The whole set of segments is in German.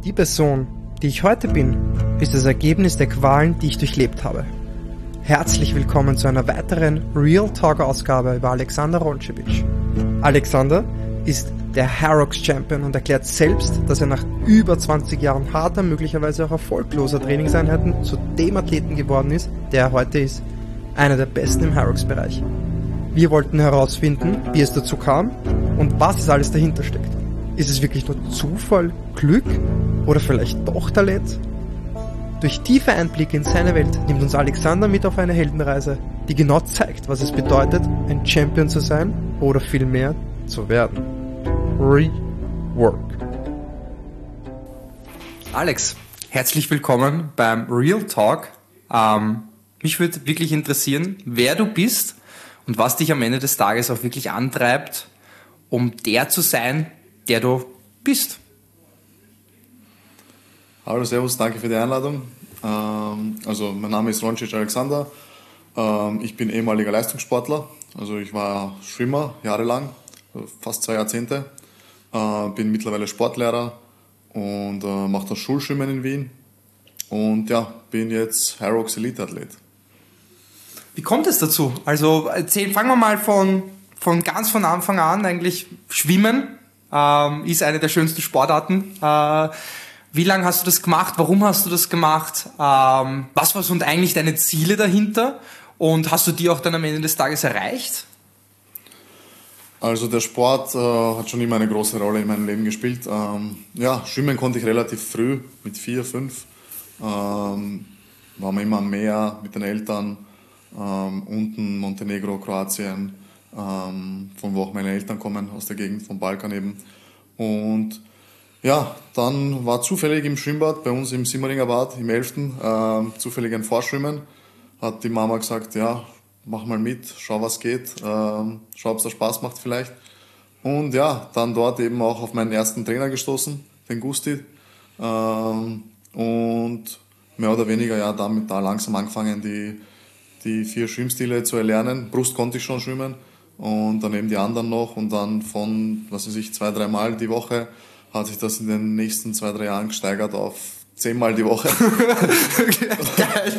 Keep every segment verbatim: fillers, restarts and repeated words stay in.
Die Person, die ich heute bin, ist das Ergebnis der Qualen, die ich durchlebt habe. Herzlich willkommen zu einer weiteren Real Talk-Ausgabe über Alexander Rončević. Alexander ist der Harrox Champion und erklärt selbst, dass er nach über zwanzig Jahren harter, möglicherweise auch erfolgloser Trainingseinheiten zu dem Athleten geworden ist, der er heute ist. Einer der besten im Harrox-Bereich. Wir wollten herausfinden, wie es dazu kam und was es alles dahinter steckt. Ist es wirklich nur Zufall, Glück oder vielleicht doch Talent? Durch tiefe Einblicke in seine Welt nimmt uns Alexander mit auf eine Heldenreise, die genau zeigt, was es bedeutet, ein Champion zu sein oder vielmehr zu werden. Rework. Alex, herzlich willkommen beim Real Talk. Ähm, mich würde wirklich interessieren, wer du bist und was dich am Ende des Tages auch wirklich antreibt, um der zu sein, der du bist. Hallo, servus, danke für die Einladung. Ähm, also mein Name ist Rončević Alexander. Ähm, ich bin ehemaliger Leistungssportler. Also ich war Schwimmer jahrelang, fast zwei Jahrzehnte. Äh, bin mittlerweile Sportlehrer und äh, mache das Schulschwimmen in Wien. Und ja, bin jetzt Harrox Elite-Athlet. Wie kommt es dazu? Also erzähl, fangen wir mal von, von ganz von Anfang an. Eigentlich Schwimmen ähm, ist eine der schönsten Sportarten. Äh, wie lange hast du das gemacht? Warum hast du das gemacht? Ähm, was waren so eigentlich deine Ziele dahinter? Und hast du die auch dann am Ende des Tages erreicht? Also der Sport äh, hat schon immer eine große Rolle in meinem Leben gespielt. Ähm, ja, schwimmen konnte ich relativ früh, mit vier, fünf. Ähm, waren wir immer am Meer mit den Eltern. Ähm, unten Montenegro, Kroatien, ähm, von wo auch meine Eltern kommen, aus der Gegend vom Balkan eben. Und ja, dann war zufällig im Schwimmbad, bei uns im Simmeringer Bad, im elften Ähm, zufällig ein Vorschwimmen. Hat die Mama gesagt, ja, mach mal mit, schau was geht, ähm, schau ob es da Spaß macht vielleicht. Und ja, dann dort eben auch auf meinen ersten Trainer gestoßen, den Gusti. Ähm, und mehr oder weniger ja damit da langsam angefangen, die die vier Schwimmstile zu erlernen. Brust konnte ich schon schwimmen und dann eben die anderen noch und dann von, was weiß ich, zwei, dreimal die Woche hat sich das in den nächsten zwei, drei Jahren gesteigert auf zehnmal die Woche. Geil.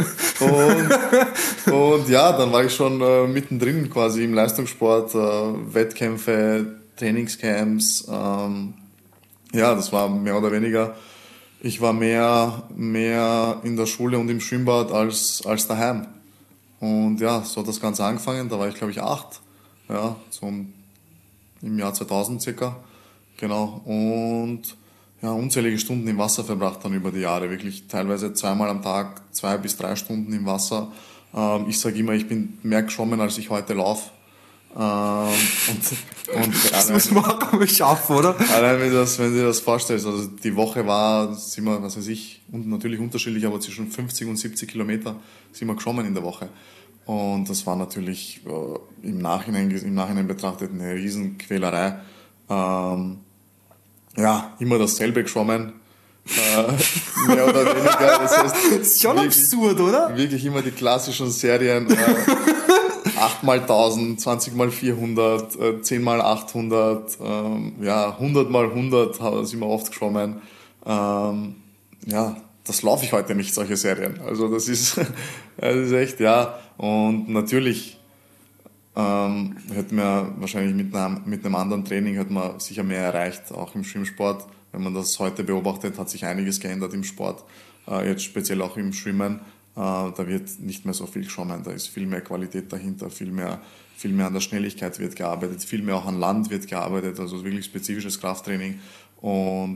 und, und ja, dann war ich schon äh, mittendrin quasi im Leistungssport, äh, Wettkämpfe, Trainingscamps, ähm, ja, das war mehr oder weniger, ich war mehr, mehr in der Schule und im Schwimmbad als, als daheim. Und ja, so hat das Ganze angefangen, da war ich glaube ich acht, ja, so im Jahr zweitausend circa, genau, und ja, unzählige Stunden im Wasser verbracht dann über die Jahre, wirklich teilweise zweimal am Tag, zwei bis drei Stunden im Wasser. Ähm, ich sage immer, ich bin mehr geschwommen, als ich heute laufe. Ähm, und, und das muss man auch mal schaffen, oder? Allein wenn du das, wenn du dir das vorstellst, also die Woche war, sind wir, was weiß ich, und natürlich unterschiedlich, aber zwischen fünfzig und siebzig Kilometer sind wir geschwommen in der Woche. Und das war natürlich äh, im Nachhinein, im Nachhinein betrachtet eine Riesenquälerei. Ähm, ja, immer dasselbe geschwommen. Äh, mehr oder weniger. Das heißt, das ist schon wirklich, absurd, oder? Wirklich immer die klassischen Serien. Äh, acht mal tausend, zwanzig mal vierhundert, zehn mal achthundert, ähm, ja, hundert mal hundert sind wir oft geschwommen. Ähm, ja, das laufe ich heute nicht, solche Serien. Also das ist, das ist echt, ja. Und natürlich ähm, hätten wir wahrscheinlich mit einem, mit einem anderen Training hätten wir sicher mehr erreicht, auch im Schwimmsport. Wenn man das heute beobachtet, hat sich einiges geändert im Sport, äh, jetzt speziell auch im Schwimmen. Uh, da wird nicht mehr so viel geschwommen, da ist viel mehr Qualität dahinter, viel mehr, viel mehr an der Schnelligkeit wird gearbeitet, viel mehr auch an Land wird gearbeitet, also wirklich spezifisches Krafttraining. Und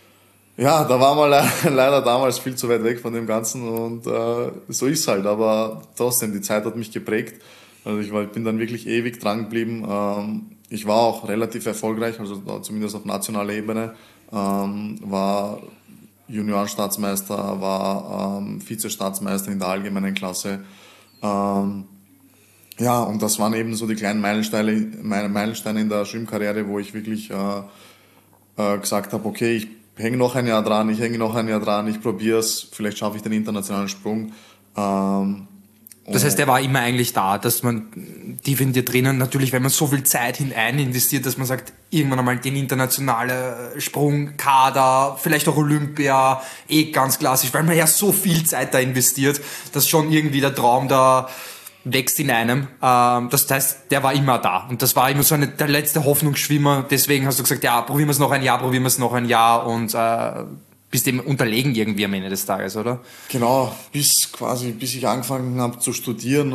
ja, da waren wir le- leider damals viel zu weit weg von dem Ganzen und uh, so ist es halt, aber trotzdem, die Zeit hat mich geprägt. Also ich, war, ich bin dann wirklich ewig dran geblieben. Um, ich war auch relativ erfolgreich, also zumindest auf nationaler Ebene, um, war Juniorenstaatsmeister, war ähm, Vize-Staatsmeister in der allgemeinen Klasse. Ähm, ja, und das waren eben so die kleinen Meilensteine, Meilensteine in der Schwimmkarriere, wo ich wirklich äh, äh, gesagt habe, okay, ich hänge noch ein Jahr dran, ich hänge noch ein Jahr dran, ich probiere es, vielleicht schaffe ich den internationalen Sprung. Ähm, Das heißt, der war immer eigentlich da, dass man tief in dir drinnen, natürlich, wenn man so viel Zeit hinein investiert, dass man sagt, irgendwann einmal den internationale Sprung, Kader, vielleicht auch Olympia, eh ganz klassisch, weil man ja so viel Zeit da investiert, dass schon irgendwie der Traum da wächst in einem. Das heißt, der war immer da. Und das war immer so eine, der letzte Hoffnungsschwimmer. Deswegen hast du gesagt, ja, probieren wir es noch ein Jahr, probieren wir es noch ein Jahr und äh, bist dem unterlegen irgendwie am Ende des Tages, oder? Genau, bis quasi, bis ich angefangen habe zu studieren,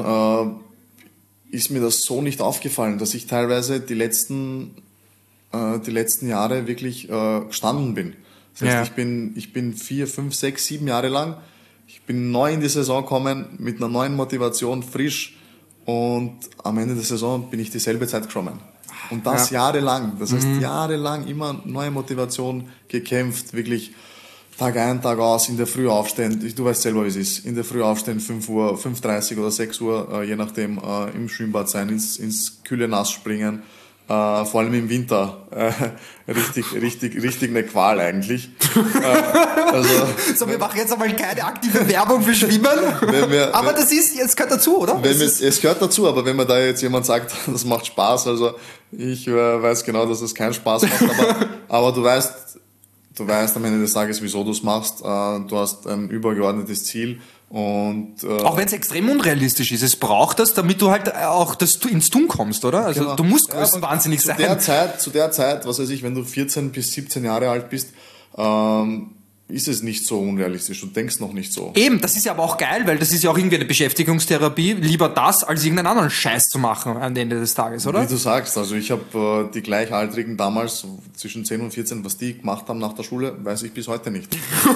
äh, ist mir das so nicht aufgefallen, dass ich teilweise die letzten, äh, die letzten Jahre wirklich äh, gestanden bin. Das heißt, ja. ich bin, ich bin vier, fünf, sechs, sieben Jahre lang, ich bin neu in die Saison gekommen, mit einer neuen Motivation, frisch, und am Ende der Saison bin ich dieselbe Zeit geschwommen. Und das ja. jahrelang, das heißt mhm. jahrelang immer neue Motivation gekämpft, wirklich Tag ein, Tag aus, in der Früh aufstehen, du weißt selber, wie es ist, in der Früh aufstehen, fünf Uhr, fünf Uhr dreißig oder sechs Uhr, je nachdem, im Schwimmbad sein, ins, ins kühle Nass springen, Uh, vor allem im Winter, uh, richtig, richtig, richtig eine Qual eigentlich. uh, also, so, wir machen jetzt einmal keine aktive Werbung für Schwimmen, wir, aber wenn, das ist, es gehört dazu, oder? Wenn wir, es gehört dazu, aber wenn man da jetzt jemand sagt, das macht Spaß, also ich uh, weiß genau, dass es keinen Spaß macht, aber, aber du weißt, du weißt am Ende des Tages, wieso du es machst, uh, du hast ein übergeordnetes Ziel. Und, äh, auch wenn es extrem unrealistisch ist, es braucht das, damit du halt auch das ins Tun kommst, oder? Also genau. Du musst ja, wahnsinnig zu sein. Der Zeit, zu der Zeit, was weiß ich, wenn du vierzehn bis siebzehn Jahre alt bist, ähm, ist es nicht so unrealistisch. Du denkst noch nicht so. Eben, das ist ja aber auch geil, weil das ist ja auch irgendwie eine Beschäftigungstherapie. Lieber das, als irgendeinen anderen Scheiß zu machen am Ende des Tages, oder? Wie du sagst, also ich habe äh, die Gleichaltrigen damals, zwischen zehn und vierzehn, was die gemacht haben nach der Schule, weiß ich bis heute nicht.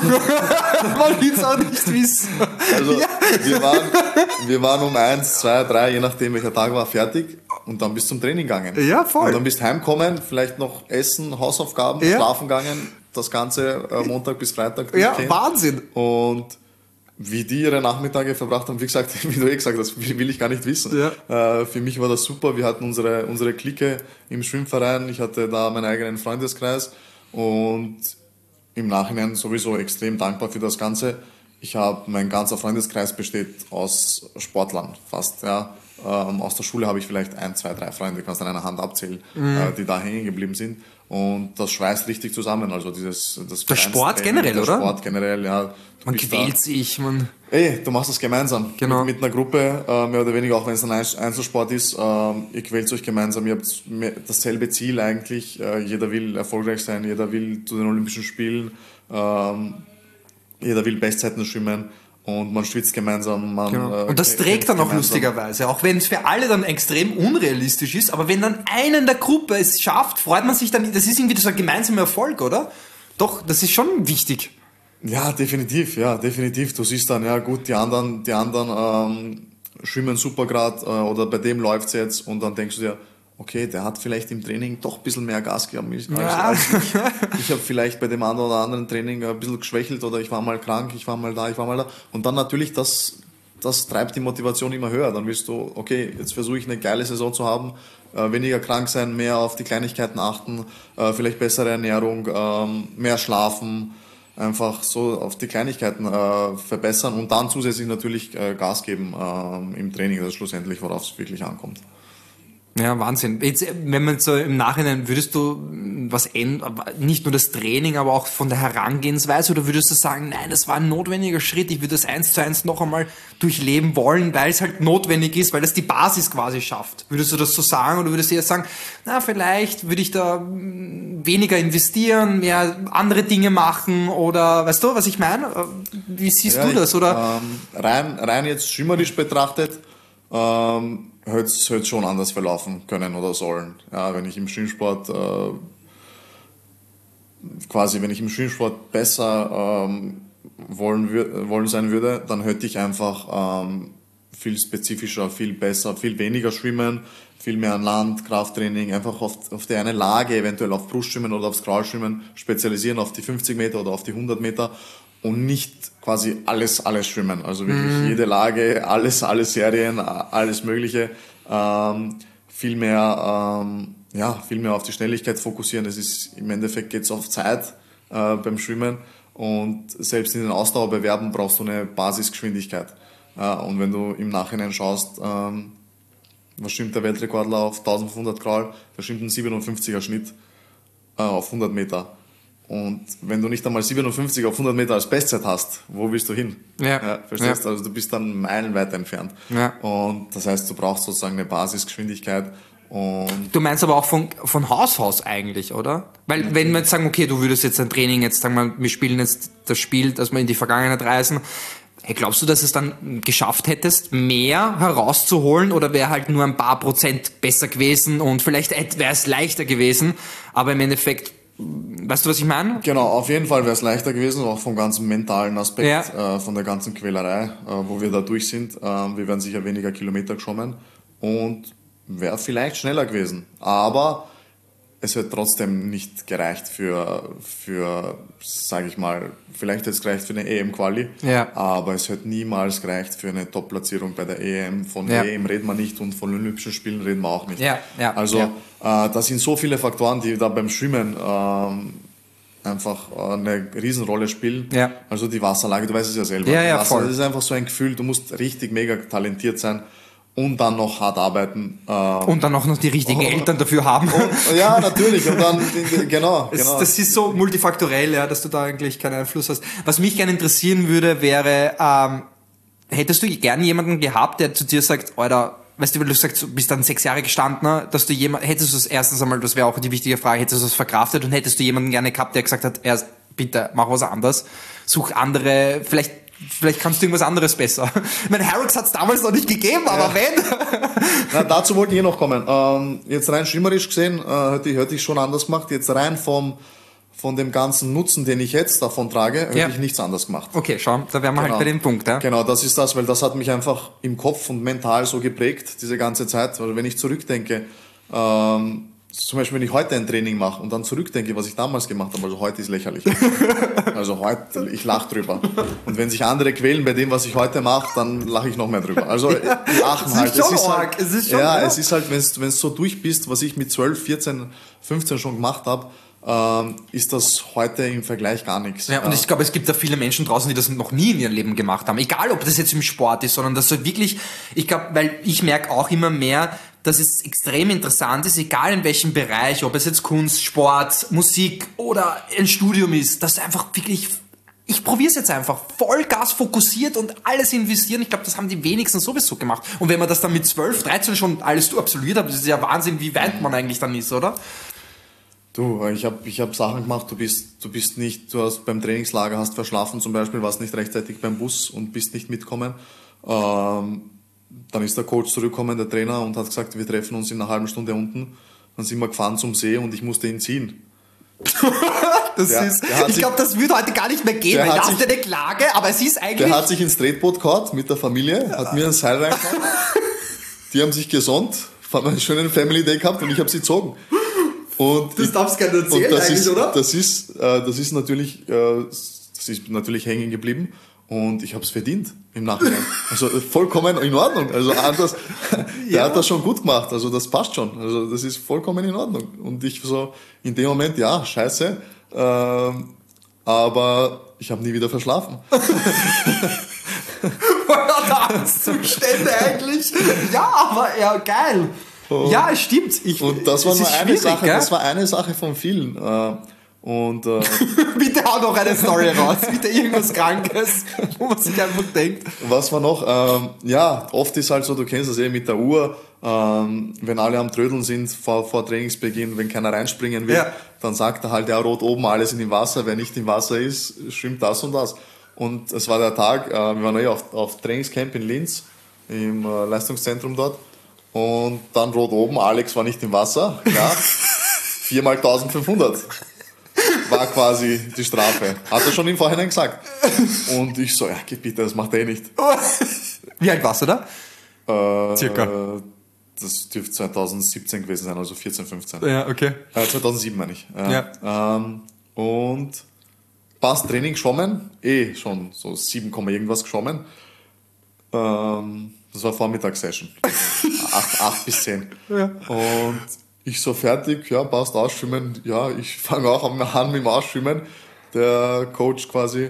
Man will es auch nicht wissen. Also ja. wir, waren, wir waren um eins, zwei, drei, je nachdem welcher Tag war, fertig. Und dann bist du zum Training gegangen. Ja, voll. Und dann bist du heimgekommen, vielleicht noch essen, Hausaufgaben, ja. schlafen gegangen. Das Ganze äh, Montag bis Freitag. Ja, kennt. Wahnsinn. Und wie die ihre Nachmittage verbracht haben, wie gesagt, wie du eh gesagt hast, will ich gar nicht wissen. Ja. Äh, für mich war das super. Wir hatten unsere, unsere Clique im Schwimmverein. Ich hatte da meinen eigenen Freundeskreis. Und im Nachhinein sowieso extrem dankbar für das Ganze. Ich habe, mein ganzer Freundeskreis besteht aus Sportlern fast, ja. Ähm, aus der Schule habe ich vielleicht ein, zwei, drei Freunde, kannst an einer Hand abzählen, mhm. äh, die da hängen geblieben sind. Und das schweißt richtig zusammen. Also dieses, das der Sport generell, der oder? Sport generell, ja. Man quält sich, man. Ey, du machst das gemeinsam. Genau. Mit, mit einer Gruppe, äh, mehr oder weniger, auch wenn es ein Einzelsport ist. Äh, ihr quält euch gemeinsam. Ihr habt dasselbe Ziel eigentlich. Äh, jeder will erfolgreich sein, jeder will zu den Olympischen Spielen. Ähm, jeder will Bestzeiten schwimmen. Und man schwitzt gemeinsam. Man, genau. Und das äh, trägt dann auch gemeinsam. Lustigerweise, auch wenn es für alle dann extrem unrealistisch ist, aber wenn dann einer in der Gruppe es schafft, freut man sich dann, das ist irgendwie so ein gemeinsamer Erfolg, oder? Doch, das ist schon wichtig. Ja, definitiv, ja, definitiv. Du siehst dann, ja gut, die anderen, die anderen ähm, schwimmen super grad äh, oder bei dem läuft's jetzt, und dann denkst du dir, okay, der hat vielleicht im Training doch ein bisschen mehr Gas gegeben als, ja. als ich. Ich habe vielleicht bei dem einen oder anderen Training ein bisschen geschwächelt, oder ich war mal krank, ich war mal da, ich war mal da. Und dann natürlich, das, das treibt die Motivation immer höher. Dann willst du, okay, jetzt versuche ich eine geile Saison zu haben, äh, weniger krank sein, mehr auf die Kleinigkeiten achten, äh, vielleicht bessere Ernährung, ähm, mehr schlafen, einfach so auf die Kleinigkeiten äh, verbessern und dann zusätzlich natürlich äh, Gas geben äh, im Training, das ist schlussendlich, worauf es wirklich ankommt. Ja, Wahnsinn. Jetzt, wenn man so im Nachhinein, würdest du was ändern, nicht nur das Training, aber auch von der Herangehensweise, oder würdest du sagen, nein, das war ein notwendiger Schritt, ich würde das eins zu eins noch einmal durchleben wollen, weil es halt notwendig ist, weil das die Basis quasi schafft? Würdest du das so sagen, oder würdest du jetzt sagen, na, vielleicht würde ich da weniger investieren, mehr andere Dinge machen, oder, weißt du, was ich meine? Wie siehst ja, du das, oder? Ich, ähm, rein, rein jetzt schwimmerisch betrachtet, ähm, hätte es schon anders verlaufen können oder sollen. Ja, wenn ich im Schwimmsport äh, quasi, wenn ich im Schwimmsport besser ähm, wollen, wür- wollen sein würde, dann hätte ich einfach ähm, viel spezifischer, viel besser, viel weniger schwimmen, viel mehr an Land, Krafttraining, einfach auf, auf die eine Lage, eventuell auf Brustschwimmen oder aufs Crawlschwimmen spezialisieren, auf die fünfzig Meter oder auf die hundert Meter. Und nicht quasi alles, alles schwimmen. Also wirklich mhm. jede Lage, alles, alle Serien, alles Mögliche. Ähm, viel mehr, ähm, ja, viel mehr auf die Schnelligkeit fokussieren. Es ist, im Endeffekt geht's auf Zeit äh, beim Schwimmen. Und selbst in den Ausdauerbewerben brauchst du eine Basisgeschwindigkeit. Ja, und wenn du im Nachhinein schaust, ähm, was schwimmt der Weltrekordler auf eintausendfünfhundert Graul, der schwimmt einen siebenundfünfziger Schnitt äh, auf hundert Meter. Und wenn du nicht einmal siebenundfünfzig auf hundert Meter als Bestzeit hast, wo willst du hin? Ja. Ja, verstehst du? Ja. Also du bist dann meilenweit entfernt. Ja. Und das heißt, du brauchst sozusagen eine Basisgeschwindigkeit. Und Du meinst aber auch von, von Haus aus eigentlich, oder? Weil okay. wenn wir jetzt sagen, okay, du würdest jetzt ein Training, jetzt sagen wir, wir spielen jetzt das Spiel, dass wir in die Vergangenheit reisen, hey, glaubst du, dass es dann geschafft hättest, mehr herauszuholen, oder wäre halt nur ein paar Prozent besser gewesen und vielleicht wäre es leichter gewesen, aber im Endeffekt, weißt du, was ich meine? Genau, auf jeden Fall wäre es leichter gewesen, auch vom ganzen mentalen Aspekt, ja. äh, von der ganzen Quälerei, äh, wo wir da durch sind. Äh, wir wären sicher weniger Kilometer geschwommen und wäre vielleicht schneller gewesen. Aber es hätte trotzdem nicht gereicht für, für sage ich mal, vielleicht hätte es gereicht für eine E M-Quali, ja. aber es hätte niemals gereicht für eine Top-Platzierung bei der E M. Von ja. E M reden wir nicht und von Olympischen Spielen reden wir auch nicht. Ja. Ja. Also ja. Äh, das sind so viele Faktoren, die da beim Schwimmen ähm, einfach äh, eine Riesenrolle spielen. Ja. Also die Wasserlage, du weißt es ja selber. Ja, ja, Wasser, voll. Das ist einfach so ein Gefühl, du musst richtig mega talentiert sein. Und dann noch hart arbeiten. Ähm, und dann auch noch die richtigen oh, Eltern dafür haben. Und, ja, natürlich. Und dann, genau, das, genau. Das ist so multifaktorell, ja, dass du da eigentlich keinen Einfluss hast. Was mich gerne interessieren würde, wäre, ähm, hättest du gerne jemanden gehabt, der zu dir sagt, Alter, weißt du, weil du sagst, du bist dann sechs Jahre gestanden, dass du jemand, hättest du es erstens einmal, das wäre auch die wichtige Frage, hättest du es verkraftet und hättest du jemanden gerne gehabt, der gesagt hat, erst, bitte, mach was anderes, such andere, vielleicht Vielleicht kannst du irgendwas anderes besser. Ich meine, Harrox hat es damals noch nicht gegeben, aber ja. wenn. Na, dazu wollte ich eh noch kommen. Ähm, jetzt rein schwimmerisch gesehen, äh, hätte ich, hätte ich schon anders gemacht. Jetzt rein vom, von dem ganzen Nutzen, den ich jetzt davon trage, hätte ja. ich nichts anders gemacht. Okay, schau, da wären wir genau. halt bei dem Punkt. Ja? Genau, das ist das, weil das hat mich einfach im Kopf und mental so geprägt, diese ganze Zeit. Weil wenn ich zurückdenke, ähm, zum Beispiel, wenn ich heute ein Training mache und dann zurückdenke, was ich damals gemacht habe, also heute ist lächerlich. Also heute, ich lache drüber. Und wenn sich andere quälen bei dem, was ich heute mache, dann lache ich noch mehr drüber. Also ja, die lachen halt. Es ist, es ist halt, es ist schon ja, arg. Es ist halt, wenn du so durch bist, was ich mit zwölf, vierzehn, fünfzehn schon gemacht habe, ähm, ist das heute im Vergleich gar nichts. Ja, und ich glaube, es gibt da viele Menschen draußen, die das noch nie in ihrem Leben gemacht haben. Egal, ob das jetzt im Sport ist, sondern das so wirklich, ich glaube, weil ich merke auch immer mehr, dass es extrem interessant ist, egal in welchem Bereich, ob es jetzt Kunst, Sport, Musik oder ein Studium ist, dass einfach wirklich, ich probiere es jetzt einfach, Vollgas fokussiert und alles investieren. Ich glaube, das haben die wenigsten sowieso gemacht. Und wenn man das dann mit zwölf, dreizehn schon alles absolviert hat, das ist ja Wahnsinn, wie weit man eigentlich dann ist, oder? Du, ich habe ich hab Sachen gemacht, du bist, du bist nicht, du hast beim Trainingslager hast verschlafen zum Beispiel, warst nicht rechtzeitig beim Bus und bist nicht mitgekommen. Ähm, dann ist der Coach zurückgekommen, der Trainer, und hat gesagt, wir treffen uns in einer halben Stunde unten. Dann sind wir gefahren zum See und ich musste ihn ziehen. das der, ist, der ich glaube, das würde heute gar nicht mehr gehen, weil das ist eine Klage, aber es ist eigentlich... Der hat sich ins Tretboot gehauen mit der Familie, hat mir ein Seil reingehauen. Die haben sich gesonnt, haben einen schönen Family Day gehabt und ich habe sie gezogen. Und das darfst du gerne erzählen eigentlich, ist, oder? Das ist, äh, das ist natürlich, äh, das ist natürlich hängen geblieben und ich habe es verdient im Nachhinein. Also vollkommen in Ordnung. Also anders, der ja. hat das schon gut gemacht. Also das passt schon. Also das ist vollkommen in Ordnung. Und ich so in dem Moment, ja, scheiße, äh, aber ich habe nie wieder verschlafen. Zustände eigentlich. Ja, aber ja, geil. Und ja, es stimmt. Ich, und das war nur eine Sache, gell? Das war eine Sache von vielen. Und, äh, bitte hau noch eine Story raus. Bitte irgendwas Krankes, wo man sich einfach denkt. Was war noch? Ähm, ja, oft ist halt so, du kennst das eh mit der Uhr, ähm, wenn alle am Trödeln sind vor, vor Trainingsbeginn, wenn keiner reinspringen will, ja. dann sagt er halt, ja, rot oben, alle sind im Wasser. Wer nicht im Wasser ist, schwimmt das und das. Und es war der Tag, äh, wir waren eh auf, auf Trainingscamp in Linz, im äh, Leistungszentrum dort. Und dann rot oben, Alex war nicht im Wasser, ja, vier mal eintausendfünfhundert war quasi die Strafe. Hat er schon im Vorhinein gesagt. Und ich so, ja, geh bitte, das macht er eh nicht. Wie alt warst du da? Äh, Circa. Das dürfte zweitausendsiebzehn gewesen sein, also vierzehn, fünfzehn. Ja, okay. Äh, zweitausendsieben meine ich. Äh, ja. Ähm, und passt Training geschwommen, eh schon so sieben, irgendwas geschwommen. Ähm, Das war Vormittagssession. acht, acht bis zehn. Ja. Und ich so fertig, ja, passt, ausschwimmen. Ja, ich fange auch an mit dem Ausschwimmen. Der Coach quasi,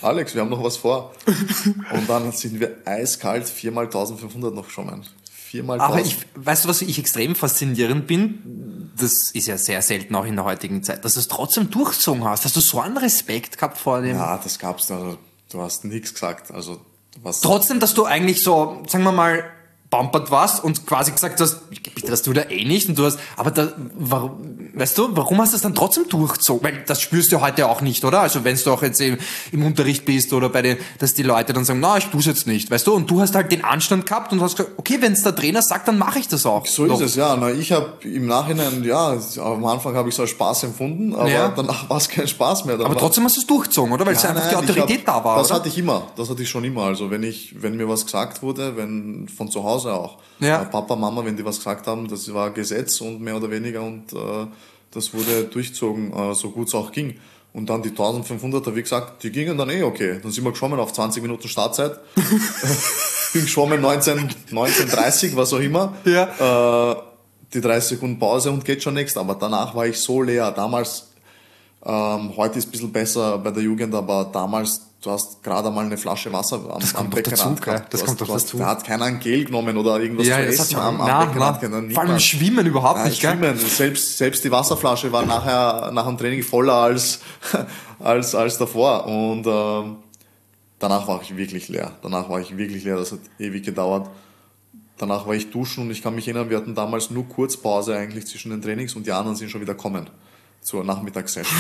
Alex, wir haben noch was vor. Und dann sind wir eiskalt viermal eintausendfünfhundert noch geschwommen. Viermal Aber ich, weißt du, was ich extrem faszinierend bin? Das ist ja sehr selten auch in der heutigen Zeit, dass du es trotzdem durchgezogen hast. Hast du so einen Respekt gehabt vor dem? Ja, das gab's da. Also, du hast nichts gesagt. Also, was Trotzdem, dass du eigentlich so, sagen wir mal, bumpert warst und quasi gesagt hast, bitte, das tut er eh nicht und du hast, aber da, warum, weißt du, warum hast du das dann trotzdem durchgezogen? Weil das spürst du heute auch nicht, oder? Also wenn du auch jetzt im, im Unterricht bist oder bei den, dass die Leute dann sagen, na, ich tu's jetzt nicht, weißt du? Und du hast halt den Anstand gehabt und hast gesagt, okay, wenn es der Trainer sagt, dann mache ich das auch. So ist Doch. es, ja. Na, ich habe im Nachhinein, ja, am Anfang habe ich so als Spaß empfunden, aber Ja. danach war es kein Spaß mehr. Dann Aber war, trotzdem hast du es durchgezogen, oder? Weil es Ja, einfach nein, die Autorität ich hab, da war, Das oder? hatte ich immer, das hatte ich schon immer. Also wenn ich, wenn mir was gesagt wurde, wenn von zu Hause auch, Ja. äh, Papa, Mama, wenn die was gesagt haben, das war Gesetz und mehr oder weniger und äh, das wurde durchzogen, äh, so gut es auch ging. Und dann die eintausendfünfhunderter, wie gesagt, die gingen dann eh okay. Dann sind wir geschwommen auf zwanzig Minuten Startzeit. Bin geschwommen neunzehn, neunzehn dreißig, was auch immer. Ja. Äh, die dreißig Sekunden Pause und geht schon next. Aber danach war ich so leer. Damals, ähm, heute ist ein bisschen besser bei der Jugend, aber damals, du hast gerade mal eine Flasche Wasser am, Das am kommt doch dazu, Beckenrand gell? gehabt. Das Du kommt hast, doch du hast, dazu. Da hat keiner ein Gel genommen oder irgendwas Ja, zu das essen hat am, am na, Beckenrand. na, genommen. vor allem Niemand. Schwimmen überhaupt Ja, nicht, gell? Schwimmen. Selbst, selbst die Wasserflasche war nachher, nach dem Training voller als, als, als davor. Und ähm, danach war ich wirklich leer. Danach war ich wirklich leer. Das hat ewig gedauert. Danach war ich duschen und ich kann mich erinnern, wir hatten damals nur Kurzpause eigentlich zwischen den Trainings und die anderen sind schon wieder kommen zur Nachmittagssession.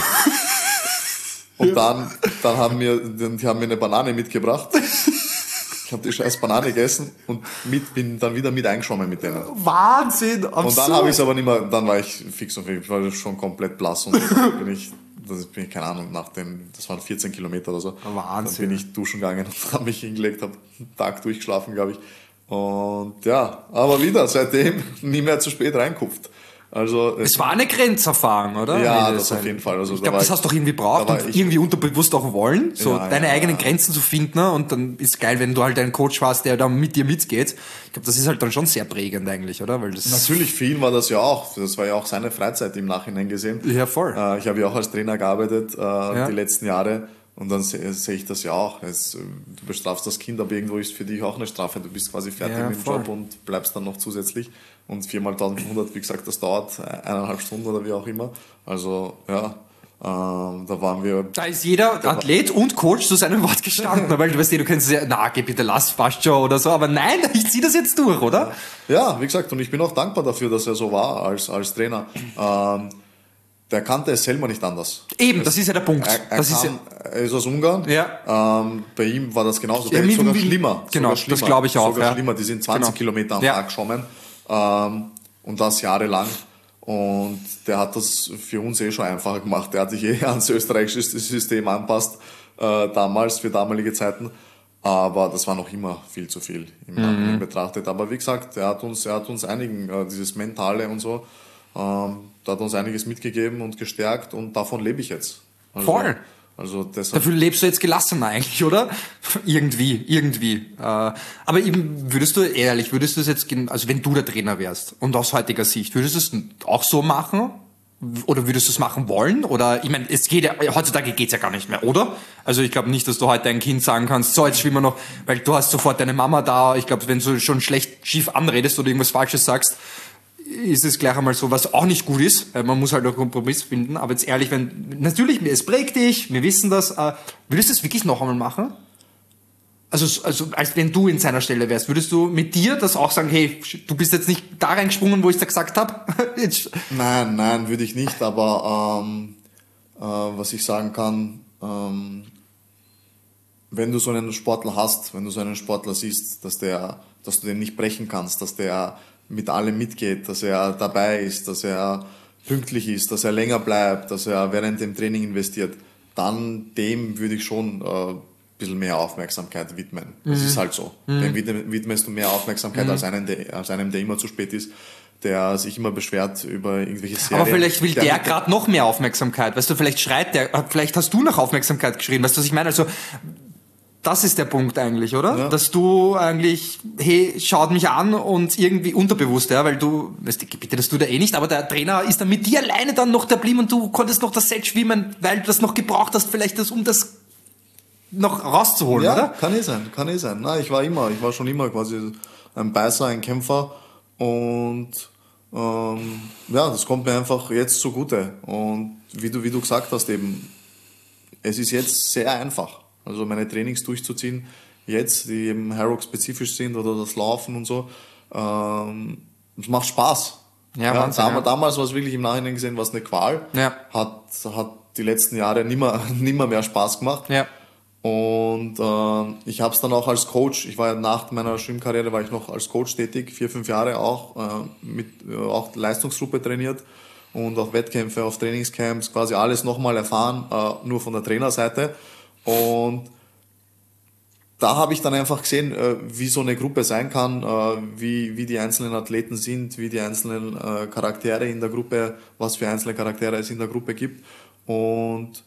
Und dann, dann haben wir, die haben mir eine Banane mitgebracht. Ich habe die scheiß Banane gegessen und mit, bin dann wieder mit eingeschwommen mit denen. Wahnsinn, absurd. Und dann habe ich es aber nicht mehr, dann war ich fix und fix, ich war schon komplett blass und dann bin ich, das bin ich, keine Ahnung, nach dem, das waren vierzehn Kilometer oder so. Wahnsinn. Dann bin ich duschen gegangen und habe mich hingelegt, habe einen Tag durchgeschlafen, glaube ich. Und ja, aber wieder, seitdem nie mehr zu spät reinkupft. Also, Es war eine Grenzerfahrung, oder? Ja, Wie das auf ein- jeden Fall. Also, ich da glaube, war das ich- hast du doch irgendwie braucht da war und ich- irgendwie unterbewusst auch wollen, so Ja, deine ja, eigenen ja. Grenzen zu finden, ne? Und dann ist geil, wenn du halt einen Coach hast, der da mit dir mitgeht. Ich glaube, das ist halt dann schon sehr prägend eigentlich, oder? Weil das Natürlich, für ihn war das ja auch. Das war ja auch seine Freizeit im Nachhinein gesehen. Ja, voll. Äh, ich habe ja auch als Trainer gearbeitet äh, die letzten Jahre. Und dann sehe seh ich das ja auch. Es, äh, du bestrafst das Kind, aber irgendwo ist für dich auch eine Strafe. Du bist quasi fertig Ja, mit dem voll. Job und bleibst dann noch zusätzlich. Und viermal eintausendfünfhundert, wie gesagt, das dauert eineinhalb Stunden oder wie auch immer. Also, ja, ähm, da waren wir... Da ist jeder Athlet und Coach zu seinem Wort gestanden, weil du weißt, du könntest ja, na, geh bitte, lass, passt schon oder so, aber nein, ich zieh das jetzt durch, oder? Ja, wie gesagt, und ich bin auch dankbar dafür, dass er so war als, als Trainer. Ähm, der kannte es selber nicht anders. Eben, das ist ja der Punkt. Er, er, das ist kam, er ist aus Ungarn. Ja. Ähm, bei ihm war das genauso. Ja, Der ist mit- sogar mit- schlimmer. genau, sogar schlimmer, das glaube ich auch, Sogar ja. schlimmer. Die sind zwanzig Genau. Kilometer am Ja. Tag geschwommen. Ähm, und das jahrelang. Und der hat das für uns eh schon einfacher gemacht. Der hat sich eh ans österreichische System anpasst, äh, damals, für damalige Zeiten. Aber das war noch immer viel zu viel im Nachhinein betrachtet. Aber wie gesagt, er hat uns, er hat uns einigen, äh, dieses Mentale und so, ähm, da hat uns einiges mitgegeben und gestärkt und davon lebe ich jetzt. Also, Voll. Also deshalb, Dafür lebst du jetzt gelassener eigentlich, oder? irgendwie, irgendwie. Äh, aber eben, würdest du, ehrlich, würdest du es jetzt, gen- also wenn du der Trainer wärst und aus heutiger Sicht, würdest du es auch so machen? Oder würdest du es machen wollen? Oder, ich meine, es geht ja, heutzutage geht's ja gar nicht mehr, oder? Also ich glaube nicht, dass du heute dein Kind sagen kannst, so, jetzt schwimmen wir noch, weil du hast sofort deine Mama da. Ich glaube, wenn du schon schlecht schief anredest oder irgendwas Falsches sagst, ist es gleich einmal so, was auch nicht gut ist. Weil man muss halt einen Kompromiss finden. Aber jetzt ehrlich, wenn, natürlich, es prägt dich, wir wissen das. Äh, würdest du es wirklich noch einmal machen? Also, also, als wenn du in seiner Stelle wärst, würdest du mit dir das auch sagen, hey, du bist jetzt nicht da reingesprungen, wo ich da gesagt habe? nein, nein, würde ich nicht, aber ähm, äh, was ich sagen kann, ähm, wenn du so einen Sportler hast, wenn du so einen Sportler siehst, dass der, dass du den nicht brechen kannst, dass der mit allem mitgeht, dass er dabei ist, dass er pünktlich ist, dass er länger bleibt, dass er während dem Training investiert, dann dem würde ich schon äh, ein bisschen mehr Aufmerksamkeit widmen. Das Mhm. ist halt so. Dem widm- widmest du mehr Aufmerksamkeit Mhm. als, einen, der, als einem, der immer zu spät ist, der sich immer beschwert über irgendwelche Serien. Aber vielleicht will der, der gerade noch mehr Aufmerksamkeit. Weißt du, vielleicht schreit der, vielleicht hast du nach Aufmerksamkeit geschrien. Weißt du, was ich meine? Also, das ist der Punkt eigentlich, oder? Ja. Dass du eigentlich, hey, schaut mich an und irgendwie unterbewusst, ja, weil du, weißt du, bitte, das tut er eh nicht, aber der Trainer ist dann mit dir alleine dann noch da geblieben und du konntest noch das Set schwimmen, weil du das noch gebraucht hast, vielleicht das, um das noch rauszuholen, ja, oder? Kann eh sein, kann eh sein. Na, ich war immer, ich war schon immer quasi ein Beißer, ein Kämpfer und ähm, ja, das kommt mir einfach jetzt zugute. Und wie du, wie du gesagt hast eben, es ist jetzt sehr einfach. Also meine Trainings durchzuziehen, jetzt, die eben Harrock-spezifisch sind oder das Laufen und so, ähm, es macht Spaß. Ja, ja, Wahnsinn, damals, ja. damals war es wirklich im Nachhinein gesehen, was eine Qual. Ja. Hat, hat die letzten Jahre nimmer, nimmer mehr Spaß gemacht. Ja. Und äh, ich habe es dann auch als Coach, ich war ja nach meiner Schwimmkarriere, war ich noch als Coach tätig, vier, fünf Jahre auch, äh, mit äh, auch Leistungsgruppe trainiert und auch Wettkämpfe auf Trainingscamps, quasi alles nochmal erfahren, äh, nur von der Trainerseite. Und da habe ich dann einfach gesehen, äh, wie so eine Gruppe sein kann, äh, wie, wie die einzelnen Athleten sind, wie die einzelnen äh, Charaktere in der Gruppe, was für einzelne Charaktere es in der Gruppe gibt. Und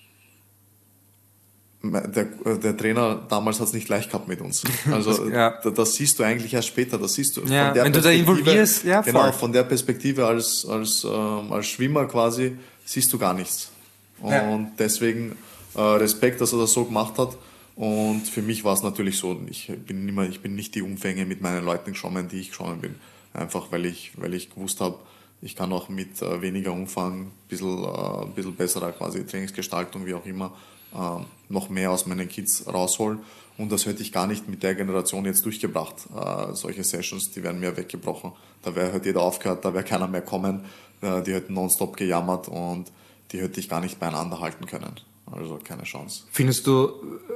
der, der Trainer damals hat es nicht leicht gehabt mit uns. Also ja. das, das siehst du eigentlich erst später. Das siehst du Ja, von der wenn du da involvierst, ja, voll. Genau, von der Perspektive als, als, ähm, als Schwimmer quasi siehst du gar nichts. Und Ja. deswegen äh, Respekt, dass er das so gemacht hat. Und für mich war es natürlich so, ich bin, immer, ich bin nicht die Umfänge mit meinen Leuten geschwommen, die ich geschwommen bin. Einfach weil ich, weil ich gewusst habe, ich kann auch mit äh, weniger Umfang, ein bisschen, äh, bisschen besserer quasi Trainingsgestaltung, wie auch immer, äh, noch mehr aus meinen Kids rausholen. Und das hätte ich gar nicht mit der Generation jetzt durchgebracht. Äh, solche Sessions, die wären mir weggebrochen. Da wäre halt jeder aufgehört, da wäre keiner mehr kommen. Äh, die hätten nonstop gejammert und die hätte ich gar nicht beieinander halten können. Also keine Chance. Findest du,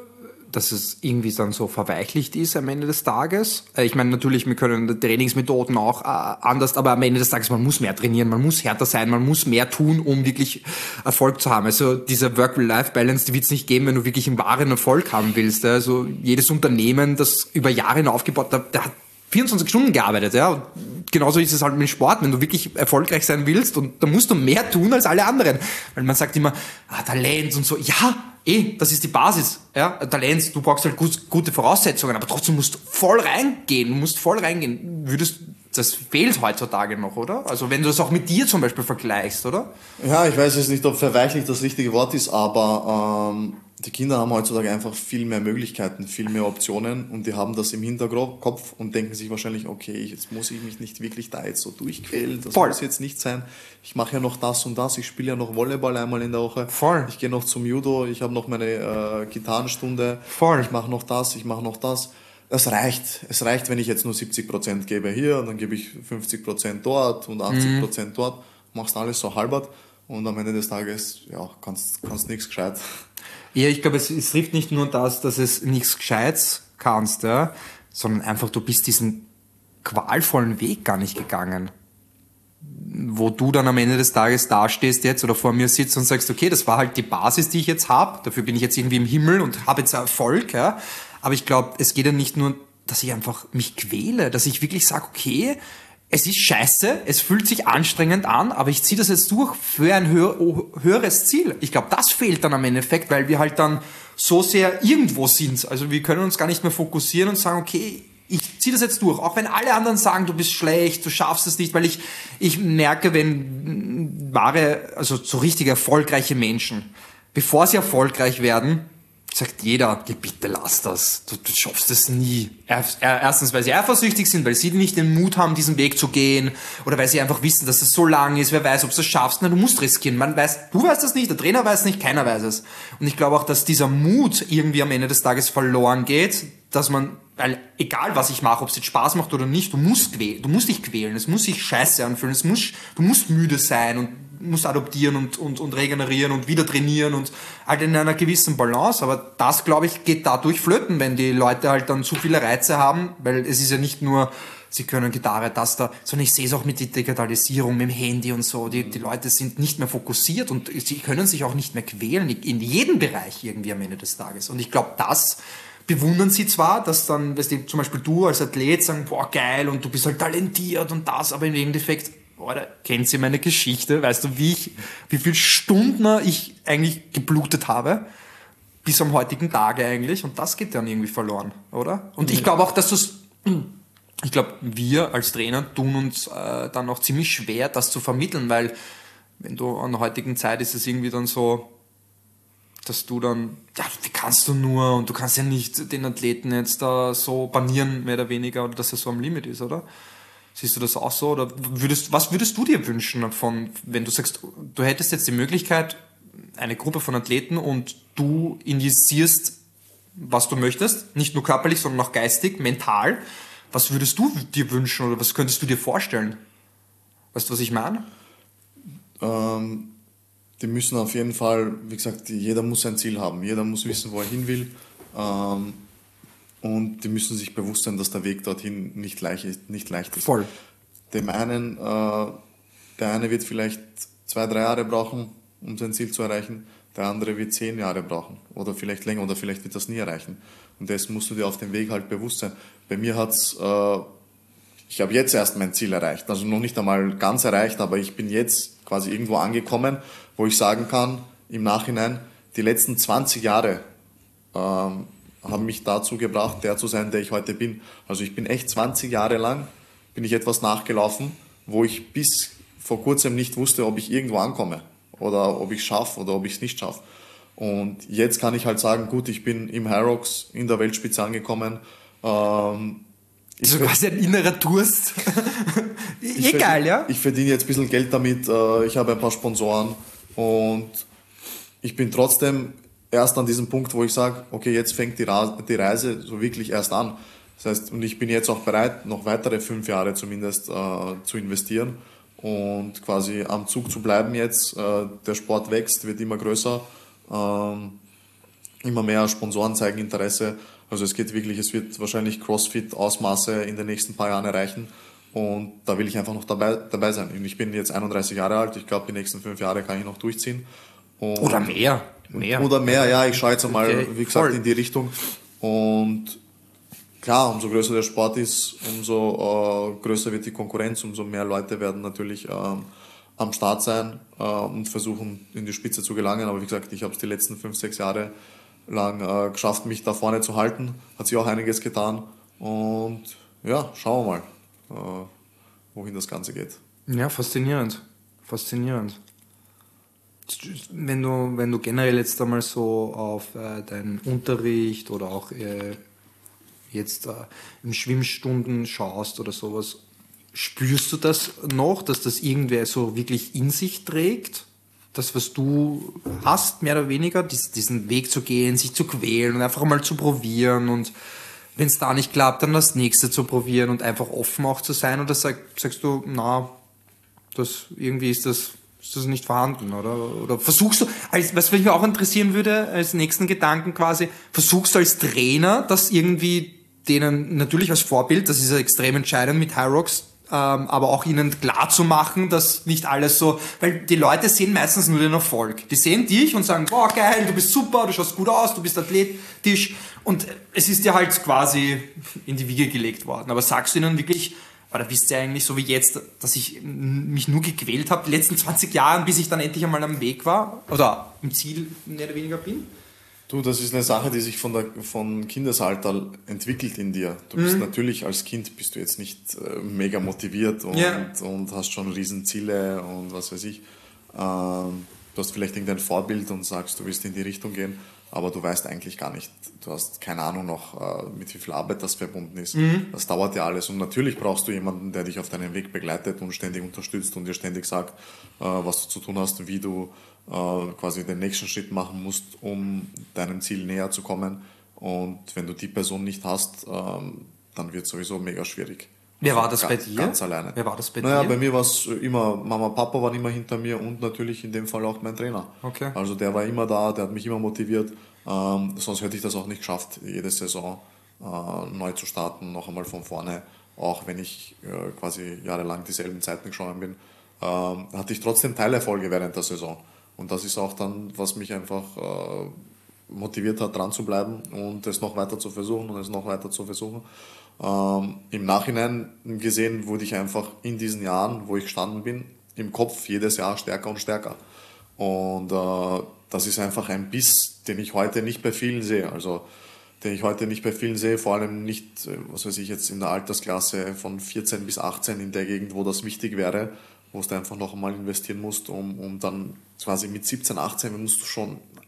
dass es irgendwie dann so verweichlicht ist am Ende des Tages? Ich meine, natürlich, wir können die Trainingsmethoden auch äh, anders, aber am Ende des Tages, man muss mehr trainieren, man muss härter sein, man muss mehr tun, um wirklich Erfolg zu haben. Also diese Work-Life-Balance, die wird es nicht geben, wenn du wirklich einen wahren Erfolg haben willst. Also jedes Unternehmen, das über Jahre aufgebaut hat, der hat vierundzwanzig Stunden gearbeitet, ja. Und genauso ist es halt mit dem Sport, wenn du wirklich erfolgreich sein willst, und da musst du mehr tun als alle anderen. Weil man sagt immer, ah, Talent und so, ja, eh, das ist die Basis, ja. Talent, du brauchst halt gut, gute Voraussetzungen, aber trotzdem musst du voll reingehen, du musst voll reingehen. Würdest, das fehlt heutzutage noch, oder? Also wenn du das auch mit dir zum Beispiel vergleichst, oder? Ja, ich weiß jetzt nicht, ob verweichlicht das richtige Wort ist, aber ähm, die Kinder haben heutzutage einfach viel mehr Möglichkeiten, viel mehr Optionen, und die haben das im Hinterkopf und denken sich wahrscheinlich, okay, jetzt muss ich mich nicht wirklich da jetzt so durchquälen, das Voll. muss jetzt nicht sein. Ich mache ja noch das und das, ich spiele ja noch Volleyball einmal in der Woche. Voll. Ich gehe noch zum Judo, ich habe noch meine äh, Gitarrenstunde. Voll. Ich mache noch das, ich mache noch das. Das reicht. Es reicht, wenn ich jetzt nur siebzig Prozent gebe hier, und dann gebe ich fünfzig Prozent dort und achtzig Prozent mhm. dort. Machst alles so halbert, und am Ende des Tages, ja, kannst, kannst nichts gescheit. Ja, ich glaube, es, es trifft nicht nur das, dass es nichts Gescheites kannst, ja, sondern einfach, du bist diesen qualvollen Weg gar nicht gegangen. Wo du dann am Ende des Tages dastehst jetzt oder vor mir sitzt und sagst, okay, das war halt die Basis, die ich jetzt habe, dafür bin ich jetzt irgendwie im Himmel und habe jetzt Erfolg, ja. Aber ich glaube, es geht ja nicht nur, dass ich einfach mich quäle, dass ich wirklich sage, okay, es ist scheiße, es fühlt sich anstrengend an, aber ich ziehe das jetzt durch für ein höher, höheres Ziel. Ich glaube, das fehlt dann am Endeffekt, weil wir halt dann so sehr irgendwo sind. Also wir können uns gar nicht mehr fokussieren und sagen, okay, ich ziehe das jetzt durch. Auch wenn alle anderen sagen, du bist schlecht, du schaffst es nicht, weil ich, ich merke, wenn wahre, also so richtig erfolgreiche Menschen, bevor sie erfolgreich werden, sagt jeder, ja, bitte lass das, du, du schaffst es nie. Erstens, weil sie eifersüchtig sind, weil sie nicht den Mut haben, diesen Weg zu gehen, oder weil sie einfach wissen, dass es so lang ist, wer weiß, ob du es schaffst. Nein, du musst riskieren. Man weiß, du weißt das nicht, der Trainer weiß nicht, keiner weiß es. Und ich glaube auch, dass dieser Mut irgendwie am Ende des Tages verloren geht, dass man, weil egal was ich mache, ob es jetzt Spaß macht oder nicht, du musst quälen, du musst dich quälen, es muss sich scheiße anfühlen, es muss, du musst müde sein und musst adoptieren und, und, und regenerieren und wieder trainieren und halt in einer gewissen Balance. Aber das, glaube ich, geht dadurch flöten, wenn die Leute halt dann zu viele Reize haben, weil es ist ja nicht nur, sie können Gitarre, das da, sondern ich sehe es auch mit der Digitalisierung, mit dem Handy und so. Die, die Leute sind nicht mehr fokussiert und sie können sich auch nicht mehr quälen, in jedem Bereich irgendwie am Ende des Tages. Und ich glaube, das bewundern sie zwar, dass dann, weißt du, zum Beispiel du als Athlet sagen, boah, geil, und du bist halt talentiert und das, aber im Endeffekt, oder kennt sie meine Geschichte? Weißt du, wie ich, wie viele Stunden ich eigentlich geblutet habe? Bis am heutigen Tage eigentlich. Und das geht dann irgendwie verloren, oder? Und ich glaube auch, dass du es, ich glaube, wir als Trainer tun uns äh, dann auch ziemlich schwer, das zu vermitteln, weil wenn du an der heutigen Zeit ist es irgendwie dann so, dass du dann, ja, wie kannst du nur und du kannst ja nicht den Athleten jetzt da so banieren, mehr oder weniger, oder dass er so am Limit ist, oder? Siehst du das auch so? Oder würdest, was würdest du dir wünschen von, wenn du sagst, du hättest jetzt die Möglichkeit, eine Gruppe von Athleten und du injizierst, was du möchtest, nicht nur körperlich, sondern auch geistig, mental. Was würdest du dir wünschen oder was könntest du dir vorstellen? Weißt du, was ich meine? Ähm, die müssen auf jeden Fall, wie gesagt, jeder muss ein Ziel haben. Jeder muss wissen, wo er hin will. Ähm, und die müssen sich bewusst sein, dass der Weg dorthin nicht leicht ist. Nicht leicht ist. Voll. Dem einen, äh, der eine wird vielleicht zwei, drei Jahre brauchen, um sein Ziel zu erreichen. Der andere wird zehn Jahre brauchen oder vielleicht länger oder vielleicht wird das nie erreichen. Und das musst du dir auf dem Weg halt bewusst sein. Bei mir hat's, äh, ich habe jetzt erst mein Ziel erreicht, also noch nicht einmal ganz erreicht, aber ich bin jetzt quasi irgendwo angekommen, wo ich sagen kann, im Nachhinein, die letzten zwanzig Jahre ähm, haben mich dazu gebracht, der zu sein, der ich heute bin. Also ich bin echt zwanzig Jahre lang, bin ich etwas nachgelaufen, wo ich bis vor kurzem nicht wusste, ob ich irgendwo ankomme oder ob ich es schaffe oder ob ich es nicht schaffe. Und jetzt kann ich halt sagen, gut, ich bin im Hyrox in der Weltspitze angekommen. Ähm, Das ist quasi ein innerer Durst. ich Egal, verdiene, ja? Ich verdiene jetzt ein bisschen Geld damit, äh, ich habe ein paar Sponsoren und ich bin trotzdem erst an diesem Punkt, wo ich sage, okay, jetzt fängt die, Ra- die Reise so wirklich erst an. Das heißt, und ich bin jetzt auch bereit, noch weitere fünf Jahre zumindest äh, zu investieren und quasi am Zug zu bleiben jetzt. Äh, der Sport wächst, wird immer größer, ähm, immer mehr Sponsoren zeigen Interesse. Also es geht wirklich, es wird wahrscheinlich CrossFit-Ausmaße in den nächsten paar Jahren erreichen und da will ich einfach noch dabei, dabei sein. Und ich bin jetzt einunddreißig Jahre alt, ich glaube, die nächsten fünf Jahre kann ich noch durchziehen. Und Oder mehr. mehr. Oder mehr, ja, ich schaue jetzt einmal, Okay, wie gesagt, voll. in die Richtung. Und klar, umso größer der Sport ist, umso äh, größer wird die Konkurrenz, umso mehr Leute werden natürlich ähm, am Start sein äh, und versuchen, in die Spitze zu gelangen. Aber wie gesagt, ich habe es die letzten fünf, sechs Jahre lang äh, geschafft, mich da vorne zu halten. Hat sich auch einiges getan. Und ja, schauen wir mal, äh, wohin das Ganze geht. Ja, faszinierend. Faszinierend. Wenn du, wenn du generell jetzt einmal so auf äh, deinen Unterricht oder auch äh, jetzt äh, in Schwimmstunden schaust oder sowas, spürst du das noch, dass das irgendwer so wirklich in sich trägt? Das, was du hast, mehr oder weniger, dies, diesen Weg zu gehen, sich zu quälen und einfach mal zu probieren und wenn es da nicht klappt, dann das nächste zu probieren und einfach offen auch zu sein, oder sag, sagst du, na, das irgendwie ist das ist das nicht vorhanden, oder? Oder versuchst du, als, was mich auch interessieren würde, als nächsten Gedanken quasi, versuchst du als Trainer, das irgendwie denen, natürlich als Vorbild, das ist ja extrem entscheidend mit Hyrox, ähm, aber auch ihnen klar zu machen, dass nicht alles so, weil die Leute sehen meistens nur den Erfolg. Die sehen dich und sagen, boah, geil, du bist super, du schaust gut aus, du bist athletisch und es ist dir halt quasi in die Wiege gelegt worden. Aber sagst du ihnen wirklich, oder wisst ihr eigentlich so wie jetzt, dass ich mich nur gequält habe, die letzten zwanzig Jahre, bis ich dann endlich einmal am Weg war oder im Ziel mehr oder weniger bin? Du, das ist eine Sache, die sich von der von Kindesalter entwickelt in dir. Du bist Mhm. natürlich als Kind bist du jetzt nicht äh, mega motiviert und, Ja. und hast schon Riesenziele und was weiß ich. Ähm, du hast vielleicht irgendein Vorbild und sagst, du willst in die Richtung gehen, aber du weißt eigentlich gar nicht. Du hast keine Ahnung noch, äh, mit wie viel Arbeit das verbunden ist. Das dauert ja alles. Und natürlich brauchst du jemanden, der dich auf deinem Weg begleitet und ständig unterstützt und dir ständig sagt, äh, was du zu tun hast, wie du äh, quasi den nächsten Schritt machen musst, um deinem Ziel näher zu kommen. Und wenn du die Person nicht hast, ähm, dann wird es sowieso mega schwierig. Wer Also war das ga- bei dir? Ganz alleine. Wer war das bei naja, dir? bei mir war es immer, Mama, Papa waren immer hinter mir und natürlich in dem Fall auch mein Trainer. Okay. Also der war immer da, der hat mich immer motiviert. Ähm, sonst hätte ich das auch nicht geschafft, jede Saison äh, neu zu starten, noch einmal von vorne. Auch wenn ich äh, quasi jahrelang dieselben Zeiten geschwommen bin, ähm, hatte ich trotzdem Teilerfolge während der Saison. Und das ist auch dann, was mich einfach äh, motiviert hat, dran zu bleiben und es noch weiter zu versuchen und es noch weiter zu versuchen. Ähm, Im Nachhinein gesehen wurde ich einfach in diesen Jahren, wo ich gestanden bin, im Kopf jedes Jahr stärker und stärker. Und äh, das ist einfach ein Biss, den ich heute nicht bei vielen sehe. Also den ich heute nicht bei vielen sehe, vor allem nicht, äh, was weiß ich, jetzt in der Altersklasse von vierzehn bis achtzehn, in der Gegend, wo das wichtig wäre, wo du einfach noch einmal investieren musst, um, um dann quasi mit siebzehn, achtzehn musst du schon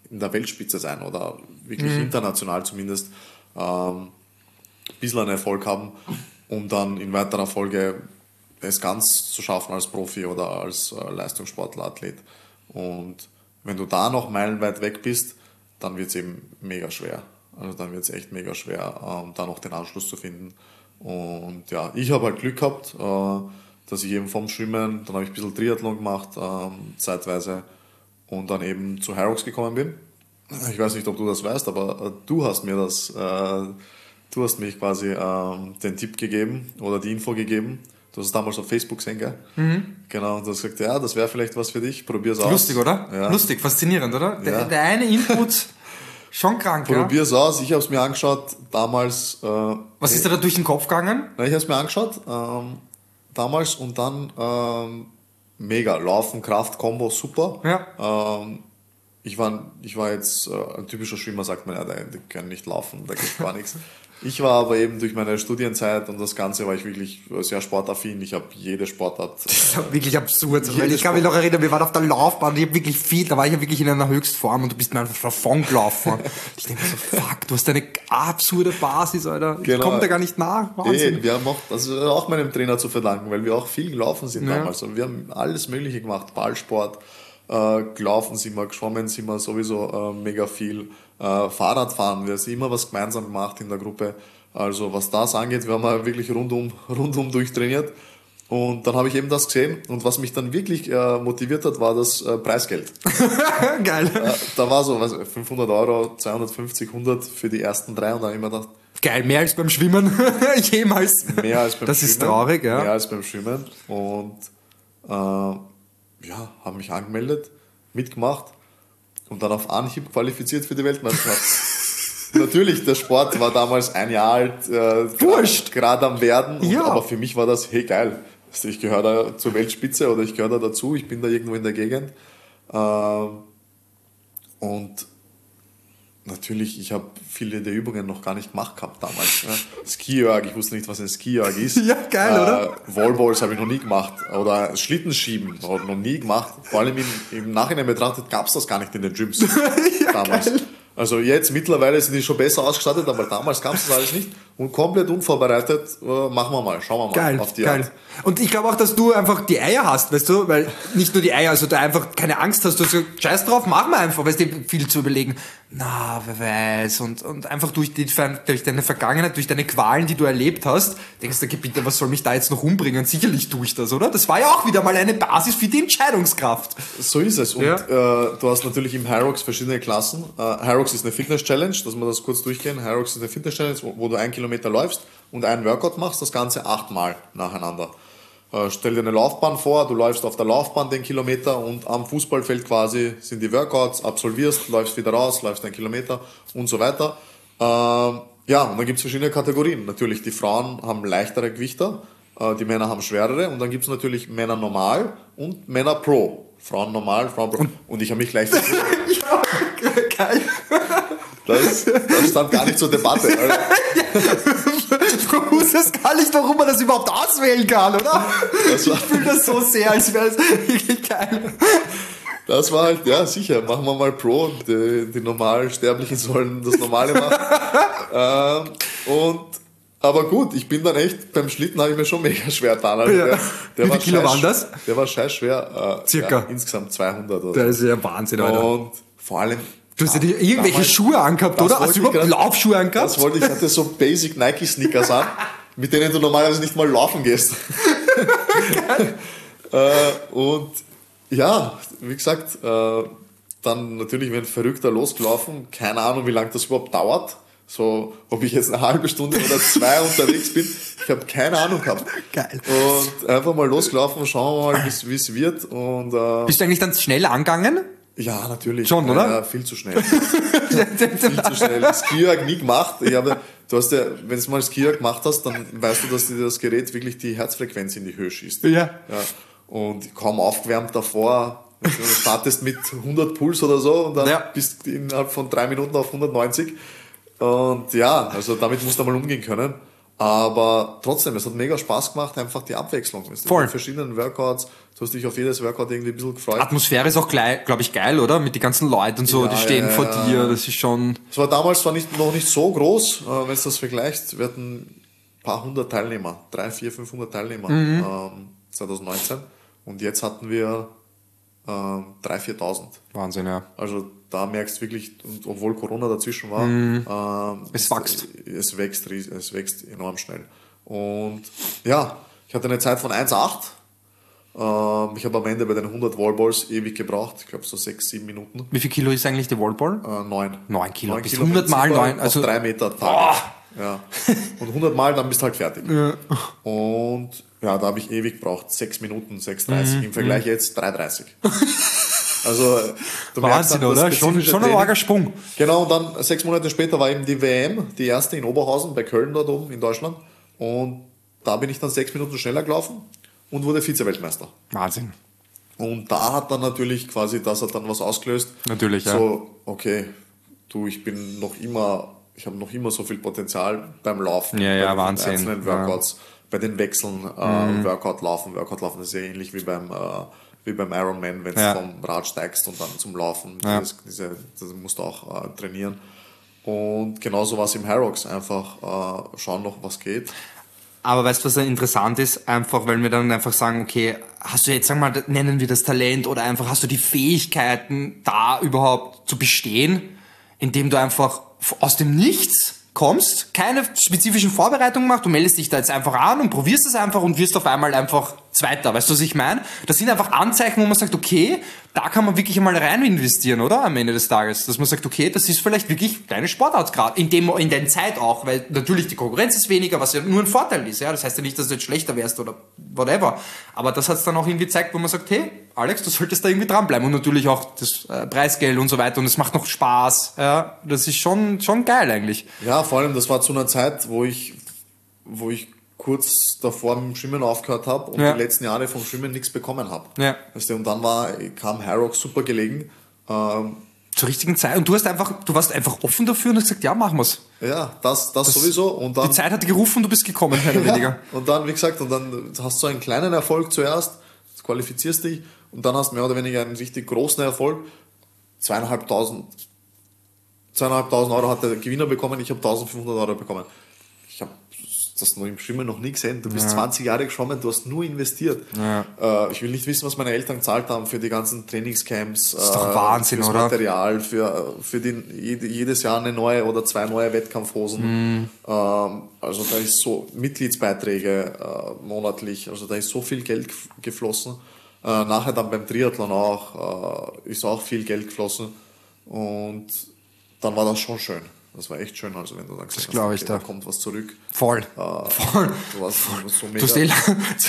in der Weltspitze sein oder wirklich mhm. international zumindest ähm, ein bisschen einen Erfolg haben, um dann in weiterer Folge es ganz zu schaffen als Profi oder als äh, Leistungssportler, Athlet. Und wenn du da noch meilenweit weg bist, dann wird es eben mega schwer. Also dann wird es echt mega schwer, ähm, da noch den Anschluss zu finden. Und ja, ich habe halt Glück gehabt, äh, dass ich eben vom Schwimmen, dann habe ich ein bisschen Triathlon gemacht, ähm, zeitweise, und dann eben zu Hyrox gekommen bin. Ich weiß nicht, ob du das weißt, aber äh, du hast mir das, äh, du hast mich quasi äh, den Tipp gegeben oder die Info gegeben. Du hast es damals auf Facebook gesehen, gell? Mhm. Genau, und du hast gesagt, ja, das wäre vielleicht was für dich, probier's aus. Lustig, oder? Ja. Lustig, faszinierend, oder? Der, Ja. der eine Input, schon krank, Probier's aus, ich habe es mir angeschaut, damals... Äh, Was ist dir da durch den Kopf gegangen? Na, ich habe es mir angeschaut, ähm, damals, und dann ähm, mega, Laufen, Kraft, Kombo, super. Ja. Ähm, ich, war, ich war jetzt äh, ein typischer Schwimmer, sagt man ja, der, der kann nicht laufen, da geht gar nichts. Ich war aber eben durch meine Studienzeit und das Ganze war ich wirklich sehr sportaffin. Ich habe jede Sportart... Das ist wirklich absurd. Jede Weil ich kann mich Sport- noch erinnern, wir waren auf der Laufbahn und ich habe wirklich viel, da war ich ja wirklich in einer Höchstform und du bist mir einfach davon gelaufen. Ich denke mir so, fuck, du hast eine absurde Basis, Alter. Ich Genau. komme da gar nicht nach. Wahnsinn. Eh, wir haben auch, das ist auch meinem Trainer zu verdanken, weil wir auch viel gelaufen sind Ja. damals. Und wir haben alles Mögliche gemacht, Ballsport, äh, gelaufen sind wir, geschwommen sind wir sowieso äh, mega viel, äh, Fahrradfahren, wir haben immer was gemeinsam gemacht in der Gruppe. Also was das angeht, wir haben ja wirklich rundum, rundum durchtrainiert. Und dann habe ich eben das gesehen und was mich dann wirklich äh, motiviert hat, war das äh, Preisgeld. Geil. Äh, da war so was, fünfhundert Euro, zweihundertfünfzig, hundert für die ersten drei, und dann habe ich mir gedacht, Geil, mehr als beim Schwimmen. Jemals. mehr als beim Das Schwimmen. ist traurig, ja. Mehr als beim Schwimmen. Und äh, ja, habe mich angemeldet, mitgemacht und dann auf Anhieb qualifiziert für die Weltmeisterschaft. Natürlich, der Sport war damals ein Jahr alt, äh, Wurscht. gerade am Werden, und, Ja. aber für mich war das, hey geil, also ich gehöre da zur Weltspitze oder ich gehöre da dazu, ich bin da irgendwo in der Gegend. Ähm, und natürlich, ich habe viele der Übungen noch gar nicht gemacht gehabt damals. Ne? Ski-Erg, ich wusste nicht, was ein Ski-Erg ist. Ja, geil, äh, oder? Wallballs habe ich noch nie gemacht. Oder Schlittenschieben habe ich noch nie gemacht. Vor allem im, im Nachhinein betrachtet gab es das gar nicht in den Gyms Ja, damals. geil. Also jetzt mittlerweile sind die schon besser ausgestattet, aber damals gab es das alles nicht. Und komplett unvorbereitet, äh, machen wir mal, schauen wir mal Geil, auf die geil. Art. Und ich glaube auch, dass du einfach die Eier hast, weißt du, weil nicht nur die Eier, also du einfach keine Angst hast, du hast gesagt, scheiß drauf, machen wir einfach, weißt du, viel zu überlegen, na, wer weiß, und, und einfach durch, die, durch deine Vergangenheit, durch deine Qualen, die du erlebt hast, denkst du, bitte, was soll mich da jetzt noch umbringen? Sicherlich tue ich das, oder? Das war ja auch wieder mal eine Basis für die Entscheidungskraft. So ist es. Und Ja. äh, du hast natürlich im Hyrox verschiedene Klassen. Äh, Hyrox ist eine Fitness-Challenge, dass wir das kurz durchgehen. Hyrox ist eine Fitness-Challenge, wo, wo du einen Kilometer läufst und einen Workout machst, das Ganze achtmal nacheinander. Äh, stell dir eine Laufbahn vor, du läufst auf der Laufbahn den Kilometer und am Fußballfeld quasi sind die Workouts, absolvierst, läufst wieder raus, läufst einen Kilometer und so weiter. Ähm, ja, und dann gibt es verschiedene Kategorien. Natürlich, die Frauen haben leichtere Gewichter, äh, die Männer haben schwerere, und dann gibt es natürlich Männer normal und Männer Pro. Frauen normal, Frauen Pro. Und, und ich habe mich gleich... Ja, geil. Das, das stand gar nicht zur Debatte. Alter. Du wusstest gar nicht, warum man das überhaupt auswählen kann, oder? Das war- Ich fühle das so sehr, als wäre es wirklich geil. Das war halt, ja sicher, machen wir mal Pro, und die, die Normalsterblichen sollen das Normale machen. ähm, und, aber gut, ich bin dann echt, beim Schlitten habe ich mir schon mega schwer getan. Also Ja. der, der Wie war viel Kilo scheiß- waren das? Der war scheiß schwer. Äh, Circa? Ja, insgesamt zweihundert oder Das ist ja Wahnsinn, Alter. Und vor allem... Du hast ja die, irgendwelche damals- Schuhe angehabt, Das oder? wollte Hast du ich überhaupt grad- Laufschuhe angehabt? Das wollte ich, ich hatte so Basic Nike Sneakers an, mit denen du normalerweise nicht mal laufen gehst. äh, und ja, wie gesagt, äh, dann natürlich, wenn Verrückter losgelaufen, keine Ahnung, wie lange das überhaupt dauert. So, ob ich jetzt eine halbe Stunde oder zwei unterwegs bin, ich habe keine Ahnung gehabt. Geil. Und einfach mal losgelaufen, schauen wir mal, wie es wird. Und äh, Bist du eigentlich dann schnell angegangen? ja, natürlich. Schon, oder? Ja, viel zu schnell. viel zu schnell. Ski-Erg nie gemacht. Ich habe, du hast ja, wenn du mal Ski-Erg gemacht hast, dann weißt du, dass dir das Gerät wirklich die Herzfrequenz in die Höhe schießt. Ja. Ja. Und kaum aufgewärmt davor. Du startest mit hundert Puls oder so und dann Ja. bist du innerhalb von drei Minuten auf hundertneunzig. Und ja, also damit musst du mal umgehen können. Aber trotzdem, es hat mega Spaß gemacht, einfach die Abwechslung. Voll. Mit verschiedenen Workouts, du hast dich auf jedes Workout irgendwie ein bisschen gefreut. Atmosphäre ist auch, glaube ich, geil, oder? Mit den ganzen Leuten und so, Ja, die stehen ja, vor ja. dir, das ist schon... Es war damals zwar nicht, noch nicht so groß, äh, wenn du das vergleichst. Wir hatten ein paar hundert Teilnehmer, drei, vier, fünfhundert Teilnehmer Mhm. ähm, zwanzig neunzehn. Und jetzt hatten wir ähm, dreitausend, viertausend. Wahnsinn, ja. Also da merkst du wirklich, und obwohl Corona dazwischen war, ähm, Es wächst. Es wächst, ries- es wächst enorm schnell. Und ja, ich hatte eine Zeit von eins Komma acht. Ähm, ich habe am Ende bei den hundert Wallballs ewig gebraucht. Ich glaube so sechs, sieben Minuten. Wie viel Kilo ist eigentlich der Wallball? Äh, neun. Neun Kilo. Neun Bis Kilo hundert Mal Prinzip neun, also- auf drei Meter Tage. Ja. Und hundert Mal, dann bist du halt fertig. Und ja, da habe ich ewig gebraucht. sechs Minuten, sechs Komma dreißig. Mhm. Im Vergleich jetzt drei Komma dreißig. Also, du merkst Wahnsinn, dann, das oder? Schon, spezifische schon ein Training. arger Sprung. Genau, und dann sechs Monate später war eben die W M, die erste in Oberhausen, bei Köln dort oben in Deutschland. Und da bin ich dann sechs Minuten schneller gelaufen und wurde Vize-Weltmeister. Wahnsinn. Und da hat dann natürlich quasi, das hat dann was ausgelöst. Natürlich, ja. So, okay, du, ich bin noch immer, ich habe noch immer so viel Potenzial beim Laufen. Ja, ja, bei den Wahnsinn. einzelnen Workouts, bei den Wechseln, äh, Workout laufen. Workout laufen ist ja ähnlich wie beim, äh, wie beim Ironman, wenn du Ja. vom Rad steigst und dann zum Laufen. Ja. Das, diese, das musst du auch äh, trainieren. Und genauso war es im Harrocks, einfach äh, schauen noch, was geht. Aber weißt du, was dann interessant ist? Einfach, weil wir dann einfach sagen, okay, hast du jetzt, sagen wir mal, nennen wir das Talent oder einfach hast du die Fähigkeiten, da überhaupt zu bestehen, indem du einfach aus dem Nichts kommst, keine spezifischen Vorbereitungen machst, du meldest dich da jetzt einfach an und probierst es einfach und wirst auf einmal einfach Zweiter. Weißt du, was ich meine? Das sind einfach Anzeichen, wo man sagt, okay, da kann man wirklich einmal rein investieren, oder? Am Ende des Tages. Dass man sagt, okay, das ist vielleicht wirklich deine Sportart gerade. In dem, in der Zeit auch, weil natürlich die Konkurrenz ist weniger, was ja nur ein Vorteil ist, ja. Das heißt ja nicht, dass du jetzt schlechter wärst oder whatever. Aber das hat es dann auch irgendwie gezeigt, wo man sagt, hey, Alex, du solltest da irgendwie dranbleiben. Und natürlich auch das äh, Preisgeld und so weiter. Und es macht noch Spaß, ja. Das ist schon, schon geil eigentlich. Ja, vor allem, das war zu einer Zeit, wo ich, wo ich kurz davor mit dem Schwimmen aufgehört habe und Ja. die letzten Jahre vom Schwimmen nichts bekommen habe. Ja. Weißt du, und dann war, kam Harrocks super gelegen. Ähm, Zur richtigen Zeit. Und du hast einfach, du warst einfach offen dafür und hast gesagt, ja, machen wir's. ja, das, das, sowieso. Und dann, Die Zeit hat gerufen, du bist gekommen, mehr oder weniger. ja, und dann, wie gesagt, und dann hast du einen kleinen Erfolg zuerst, qualifizierst dich und dann hast du mehr oder weniger einen richtig großen Erfolg. Zweieinhalbtausend, zweieinhalbtausend Euro hat der Gewinner bekommen, ich habe eintausendfünfhundert Euro bekommen. Ich habe das noch im Schwimmen noch nie gesehen. Du bist Ja. zwanzig Jahre geschwommen, du hast nur investiert. Ja. Äh, ich will nicht wissen, was meine Eltern gezahlt haben für die ganzen Trainingscamps. Das ist doch Wahnsinn, fürs oder? Material, für, für den, jede, jedes Jahr eine neue oder zwei neue Wettkampfhosen. Mhm. Ähm, also da ist so Mitgliedsbeiträge äh, monatlich, also da ist so viel Geld gef- geflossen. Äh, nachher dann beim Triathlon auch, äh, ist auch viel Geld geflossen. Und dann war das schon schön. Das war echt schön, also wenn du dann gesagt hast, glaub ich da da. kommt was zurück. Voll. Äh, Voll. Du warst so Du mega, hast eh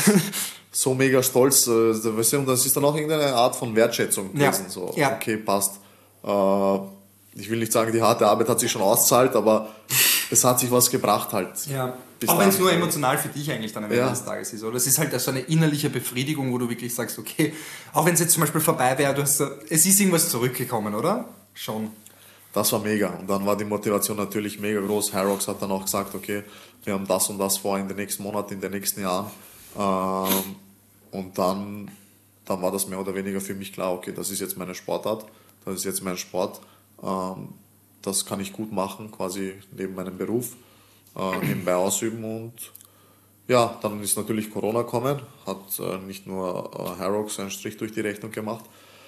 so mega stolz. äh, da- weißt du, Und das ist dann auch irgendeine Art von Wertschätzung Ja. gewesen. So, Ja. okay, passt. Äh, ich will nicht sagen, die harte Arbeit hat sich schon auszahlt, aber es hat sich was gebracht halt. Ja. Bis Auch wenn es dahin. nur emotional für dich eigentlich dann am Ende Ja. des Tages ist. Oder es ist halt so eine innerliche Befriedigung, wo du wirklich sagst, okay, auch wenn es jetzt zum Beispiel vorbei wäre, du hast, so- es ist irgendwas zurückgekommen, oder? Schon. Das war mega. Und dann war die Motivation natürlich mega groß. Harrocks hat dann auch gesagt, okay, wir haben das und das vor in den nächsten Monaten, in den nächsten Jahren. Ähm, und dann, dann war das mehr oder weniger für mich klar, okay, das ist jetzt meine Sportart, das ist jetzt mein Sport. Ähm, das kann ich gut machen, quasi neben meinem Beruf, äh, nebenbei ausüben. Und ja, dann ist natürlich Corona gekommen, hat äh, nicht nur äh, Harrocks einen Strich durch die Rechnung gemacht.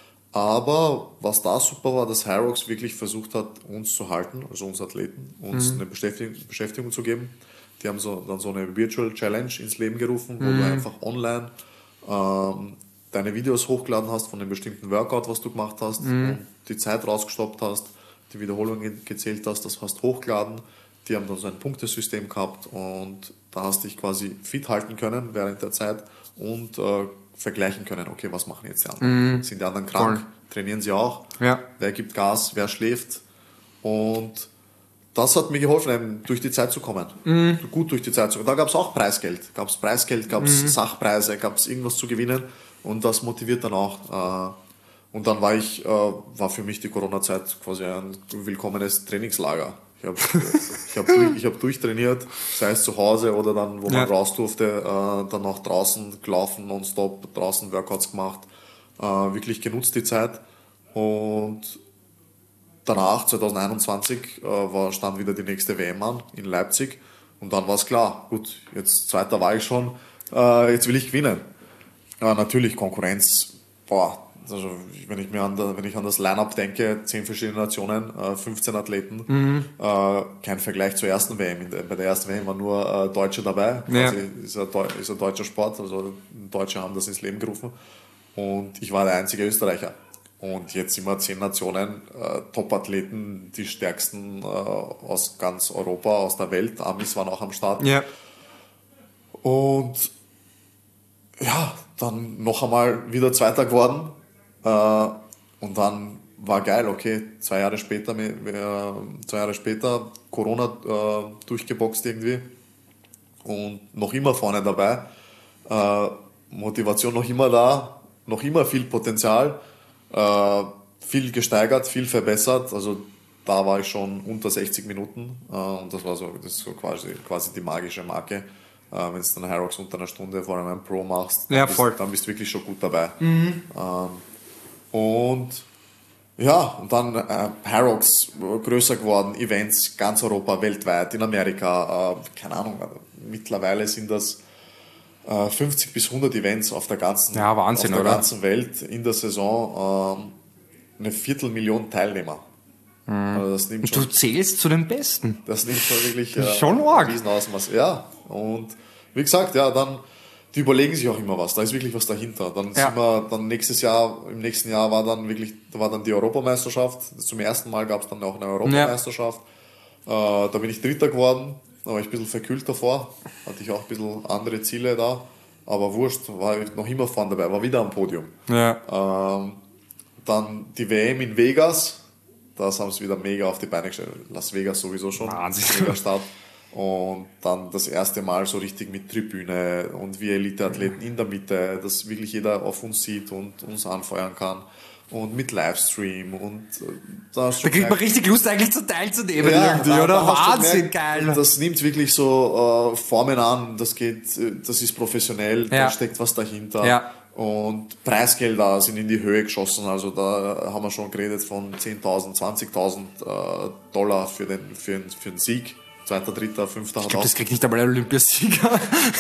Aber was da super war, dass Harrocks wirklich versucht hat, uns zu halten, also uns Athleten, uns eine Beschäftigung, Beschäftigung zu geben. Die haben so, dann so eine Virtual Challenge ins Leben gerufen, wo du einfach online ähm, deine Videos hochgeladen hast von einem bestimmten Workout, was du gemacht hast, und die Zeit rausgestoppt hast, die Wiederholungen gezählt hast, das hast hochgeladen. Die haben dann so ein Punktesystem gehabt und da hast du dich quasi fit halten können während der Zeit und äh, vergleichen können, okay, was machen jetzt die anderen? Sind die anderen krank? Voll. Trainieren sie auch? Ja. Wer gibt Gas? Wer schläft? Und das hat mir geholfen, eben durch die Zeit zu kommen. Gut durch die Zeit zu kommen. Da gab es auch Preisgeld. Gab es Preisgeld, gab es Sachpreise, gab es irgendwas zu gewinnen und das motiviert dann auch. Äh, und dann war ich, äh, war für mich die Corona-Zeit quasi ein willkommenes Trainingslager. Ich habe ich hab durch, ich hab durchtrainiert, sei es zu Hause oder dann, wo Ja. man raus durfte, äh, dann auch draußen gelaufen, nonstop, draußen Workouts gemacht, äh, wirklich genutzt die Zeit. Und danach, zwanzig einundzwanzig, äh, war, stand wieder die nächste W M an in Leipzig. Und dann war es klar, gut, jetzt Zweiter war ich schon, äh, jetzt will ich gewinnen. Ja, natürlich Konkurrenz, boah, also wenn ich mir an, der, wenn ich an das Line-Up denke, zehn verschiedene Nationen, äh, fünfzehn Athleten, Mhm. äh, kein Vergleich zur ersten W M. In der, bei der ersten W M waren nur äh, Deutsche dabei, Ja. quasi ist ein, Deu- ist ein deutscher Sport, also Deutsche haben das ins Leben gerufen und ich war der einzige Österreicher. Und jetzt sind wir zehn Nationen, äh, Top-Athleten, die stärksten äh, aus ganz Europa, aus der Welt. Amis waren auch am Start. Ja. Und ja, dann noch einmal wieder Zweiter geworden. Äh, und dann war geil, okay, zwei Jahre später, äh, zwei Jahre später Corona äh, durchgeboxt irgendwie. Und noch immer vorne dabei. Äh, Motivation noch immer da, noch immer viel Potenzial. Äh, viel gesteigert, viel verbessert. Also da war ich schon unter sechzig Minuten. Äh, und das war so, das ist so quasi, quasi die magische Marke. Äh, wenn du dann Hyrox unter einer Stunde vor einem Pro machst, dann, Ja, bist, voll. dann bist du wirklich schon gut dabei. Ähm, und ja, und dann äh, Hyrox größer geworden, Events, ganz Europa, weltweit, in Amerika, äh, keine Ahnung, mittlerweile sind das äh, fünfzig bis hundert Events auf der ganzen, Ja, Wahnsinn, auf der oder? ganzen Welt in der Saison, ähm, eine Viertelmillion Teilnehmer. Also das nimmt Du schon, zählst zu den Besten. das nimmt schon wirklich Das ist äh, schon arg. ein Riesenausmaß. Ja, und wie gesagt, ja, dann, die überlegen sich auch immer was, da ist wirklich was dahinter. Dann Ja. sind wir, dann nächstes Jahr, im nächsten Jahr war dann wirklich, da war dann die Europameisterschaft. Zum ersten Mal gab es dann auch eine Europameisterschaft. Äh, da bin ich Dritter geworden, da war ich ein bisschen verkühlt davor, hatte ich auch ein bisschen andere Ziele da, aber wurscht, war ich noch immer vorne dabei, war wieder am Podium. Ja. Ähm, dann die W M in Vegas, das haben sie wieder mega auf die Beine gestellt. Las Vegas sowieso schon, Wahnsinn. mega Start. Und dann das erste Mal so richtig mit Tribüne und wir Elite-Athleten in der Mitte, dass wirklich jeder auf uns sieht und uns anfeuern kann. Und mit Livestream und äh, da hast du Da kriegt man gemerkt- richtig Lust, eigentlich so teilzunehmen ja, irgendwie, da- oder? da hast du Wahnsinn, gemerkt, geil. Das nimmt wirklich so äh, Formen an, das geht, äh, das ist professionell, Ja. da steckt was dahinter. Ja. Und Preisgelder sind in die Höhe geschossen, also da haben wir schon geredet von zehntausend, zwanzigtausend äh, Dollar für den, für, den, für den Sieg. Zweiter, dritter, fünfter Ich hat glaube, auch, das kriegt nicht einmal ein Olympiasieger.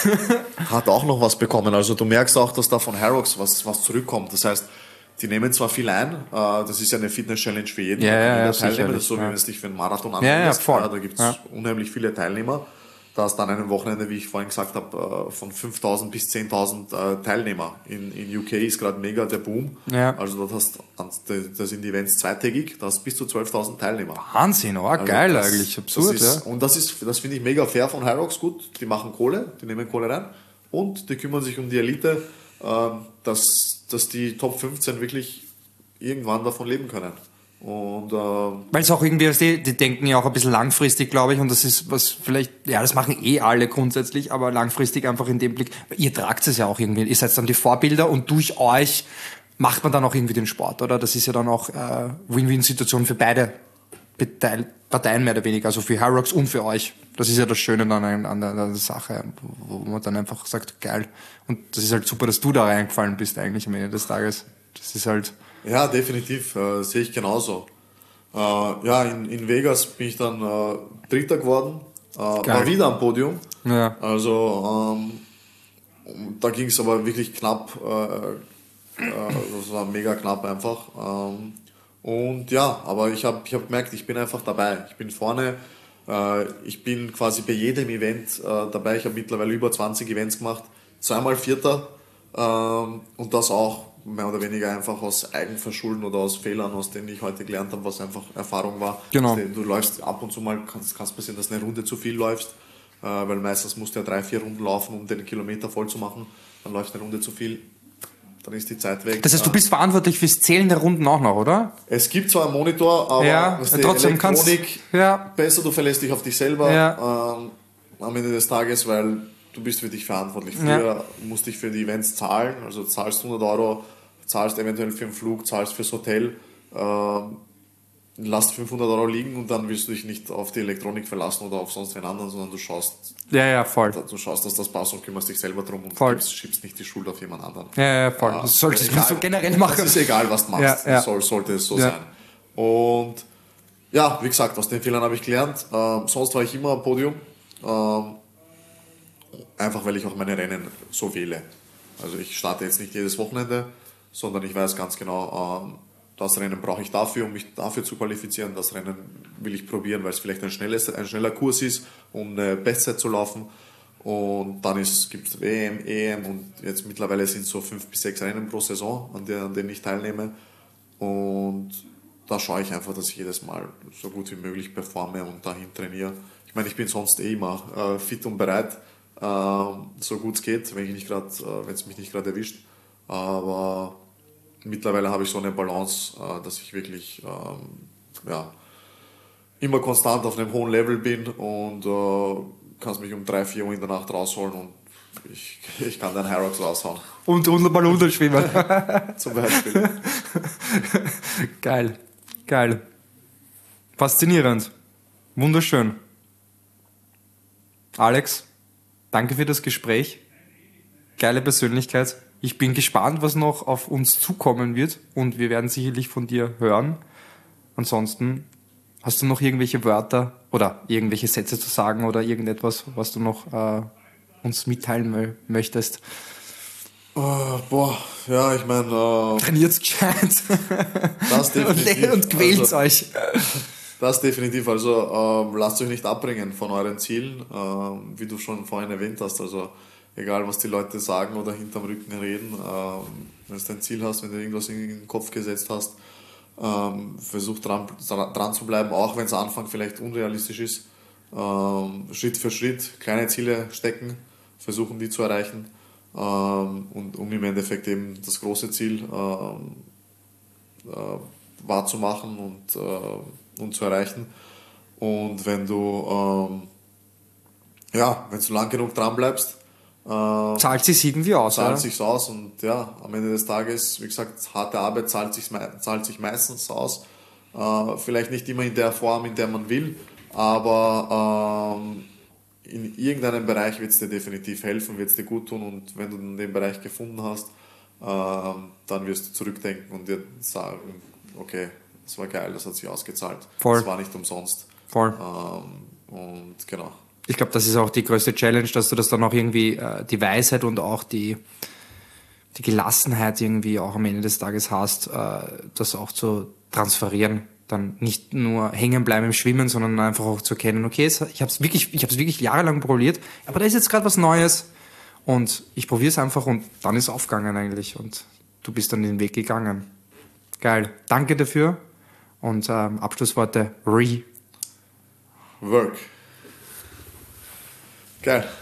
hat auch noch was bekommen. Also du merkst auch, dass da von Hyrox was, was zurückkommt. Das heißt, die nehmen zwar viel ein, äh, das ist ja eine Fitness-Challenge für jeden, Ja, ja, jeder ja, Teilnehmer, das sicherlich, ist so wie ja. wenn es dich für einen Marathon Ja, ja, anmeldest. voll. da gibt es Ja. unheimlich viele Teilnehmer. Da ist dann ein Wochenende, wie ich vorhin gesagt habe, äh, von fünftausend bis zehntausend äh, Teilnehmer. In, in U K ist gerade mega der Boom. Ja. Also dort hast, da sind die Events zweitägig, da hast bis zu zwölftausend Teilnehmer. Wahnsinn, oh, Also geil das- eigentlich, absurd, das ist, ja. Und das ist, das finde ich mega fair von Hyrox gut. Die machen Kohle, die nehmen Kohle rein und die kümmern sich um die Elite, ähm, dass, dass die Top fünfzehn wirklich irgendwann davon leben können. Und ähm, Weil es auch irgendwie, weißt du, die denken ja auch ein bisschen langfristig, glaube ich, und das ist was vielleicht, ja, das machen eh alle grundsätzlich, aber langfristig einfach in dem Blick, weil ihr tragt es ja auch irgendwie, ihr seid dann die Vorbilder und durch euch macht man dann auch irgendwie den Sport, oder? Das ist ja dann auch äh, Win-Win-Situation für beide Beteil Parteien mehr oder weniger, also für Hyrox und für euch. Das ist ja das Schöne dann an, an, der, an der Sache, wo man dann einfach sagt, geil. Und das ist halt super, dass du da reingefallen bist eigentlich am Ende des Tages. Das ist halt... ja, definitiv, äh, sehe ich genauso. Äh, ja, in, in Vegas bin ich dann äh, Dritter geworden, äh, war wieder am Podium. Ja. Also ähm, da ging es aber wirklich knapp, äh, äh, das war mega knapp einfach. Ähm, und ja, aber ich habe ich hab gemerkt, ich bin einfach dabei. Ich bin vorne, äh, ich bin quasi bei jedem Event äh, dabei. Ich habe mittlerweile über zwanzig Events gemacht, zweimal Vierter ähm, und das auch mehr oder weniger einfach aus Eigenverschulden oder aus Fehlern, aus denen ich heute gelernt habe, was einfach Erfahrung war. Genau. Also, du läufst ab und zu mal, kann es passieren, dass eine Runde zu viel läufst, äh, weil meistens musst du ja drei, vier Runden laufen, um den Kilometer voll zu machen. Dann läuft eine Runde zu viel, dann ist die Zeit weg. Das heißt, du bist verantwortlich fürs Zählen der Runden auch noch, oder? Es gibt zwar einen Monitor, aber Ja, weißt du, trotzdem kannst- Elektronik, ja. besser, du verlässt dich auf dich selber Ja. ähm, am Ende des Tages, weil du bist für dich verantwortlich. Ja. Früher musste ich für die Events zahlen, also zahlst hundert Euro, zahlst eventuell für den Flug, zahlst fürs Hotel. Ähm, lass fünfhundert Euro liegen und dann willst du dich nicht auf die Elektronik verlassen oder auf sonst wen anderen, sondern du schaust, Ja, ja, voll. du schaust, dass das passt und kümmerst dich selber drum und Voll. gibst, schiebst nicht die Schuld auf jemand anderen. Ja, ja, voll. Ja, Das solltest du egal. so generell machen. Es ist egal, was du machst. Ja, ja. Soll, sollte es so Ja. sein. Und ja, wie gesagt, aus den Fehlern habe ich gelernt. Ähm, sonst war ich immer am Podium. Ähm, einfach weil ich auch meine Rennen so wähle. Also ich starte jetzt nicht jedes Wochenende, sondern ich weiß ganz genau, ähm, das Rennen brauche ich dafür, um mich dafür zu qualifizieren. Das Rennen will ich probieren, weil es vielleicht ein, schnelles, ein schneller Kurs ist, um eine Bestzeit zu laufen. Und dann gibt es W M, E M und jetzt mittlerweile sind es so fünf bis sechs Rennen pro Saison, an, der, an denen ich teilnehme. Und da schaue ich einfach, dass ich jedes Mal so gut wie möglich performe und dahin trainiere. Ich meine, ich bin sonst eh immer äh, fit und bereit, äh, so gut es geht, wenn ich nicht grad, äh, wenn es mich nicht gerade erwischt. Aber mittlerweile habe ich so eine Balance, äh, dass ich wirklich ähm, ja, immer konstant auf einem hohen Level bin und äh, kannst mich um drei, vier Uhr in der Nacht rausholen und ich, ich kann den Hyrox raushauen. Und hundertmal runterschwimmen. Zum Beispiel. Geil, geil. Faszinierend. Wunderschön. Alex, danke für das Gespräch. Geile Persönlichkeit. Ich bin gespannt, was noch auf uns zukommen wird und wir werden sicherlich von dir hören. Ansonsten, hast du noch irgendwelche Wörter oder irgendwelche Sätze zu sagen oder irgendetwas, was du noch äh, uns mitteilen mö- möchtest? Uh, boah, ja, ich meine... Uh, Trainiert's gescheit. Das definitiv. Und, und quält's also, euch. Das definitiv. Also ähm, lasst euch nicht abbringen von euren Zielen, ähm, wie du schon vorhin erwähnt hast. Also egal, was die Leute sagen oder hinterm Rücken reden, ähm, wenn du dein Ziel hast, wenn du irgendwas in den Kopf gesetzt hast, ähm, versuch dran, dran zu bleiben, auch wenn es am Anfang vielleicht unrealistisch ist. Ähm, Schritt für Schritt kleine Ziele stecken, versuchen die zu erreichen. Ähm, und um im Endeffekt eben das große Ziel ähm, äh, wahrzumachen und, äh, und zu erreichen. Und wenn du ähm, ja, wenn du lang genug dran bleibst, äh, Zahlt sich irgendwie aus, zahlt oder? sich's aus und ja, am Ende des Tages, wie gesagt, harte Arbeit zahlt sich, zahlt sich meistens aus. Äh, vielleicht nicht immer in der Form, in der man will, aber ähm, in irgendeinem Bereich wird es dir definitiv helfen, wird es dir gut tun und wenn du den Bereich gefunden hast, ähm, dann wirst du zurückdenken und dir sagen, okay, das war geil, das hat sich ausgezahlt, Voll. das war nicht umsonst. Voll. Ähm, und genau. Ich glaube, das ist auch die größte Challenge, dass du das dann auch irgendwie, äh, die Weisheit und auch die, die Gelassenheit irgendwie auch am Ende des Tages hast, äh, das auch zu transferieren. Dann nicht nur hängen bleiben im Schwimmen, sondern einfach auch zu erkennen, okay, ich habe es wirklich, ich habe es wirklich jahrelang probiert, aber da ist jetzt gerade was Neues und ich probiere es einfach und dann ist es aufgegangen eigentlich und du bist dann den Weg gegangen. Geil. Danke dafür und ähm, Abschlussworte, Re. Work. Geil.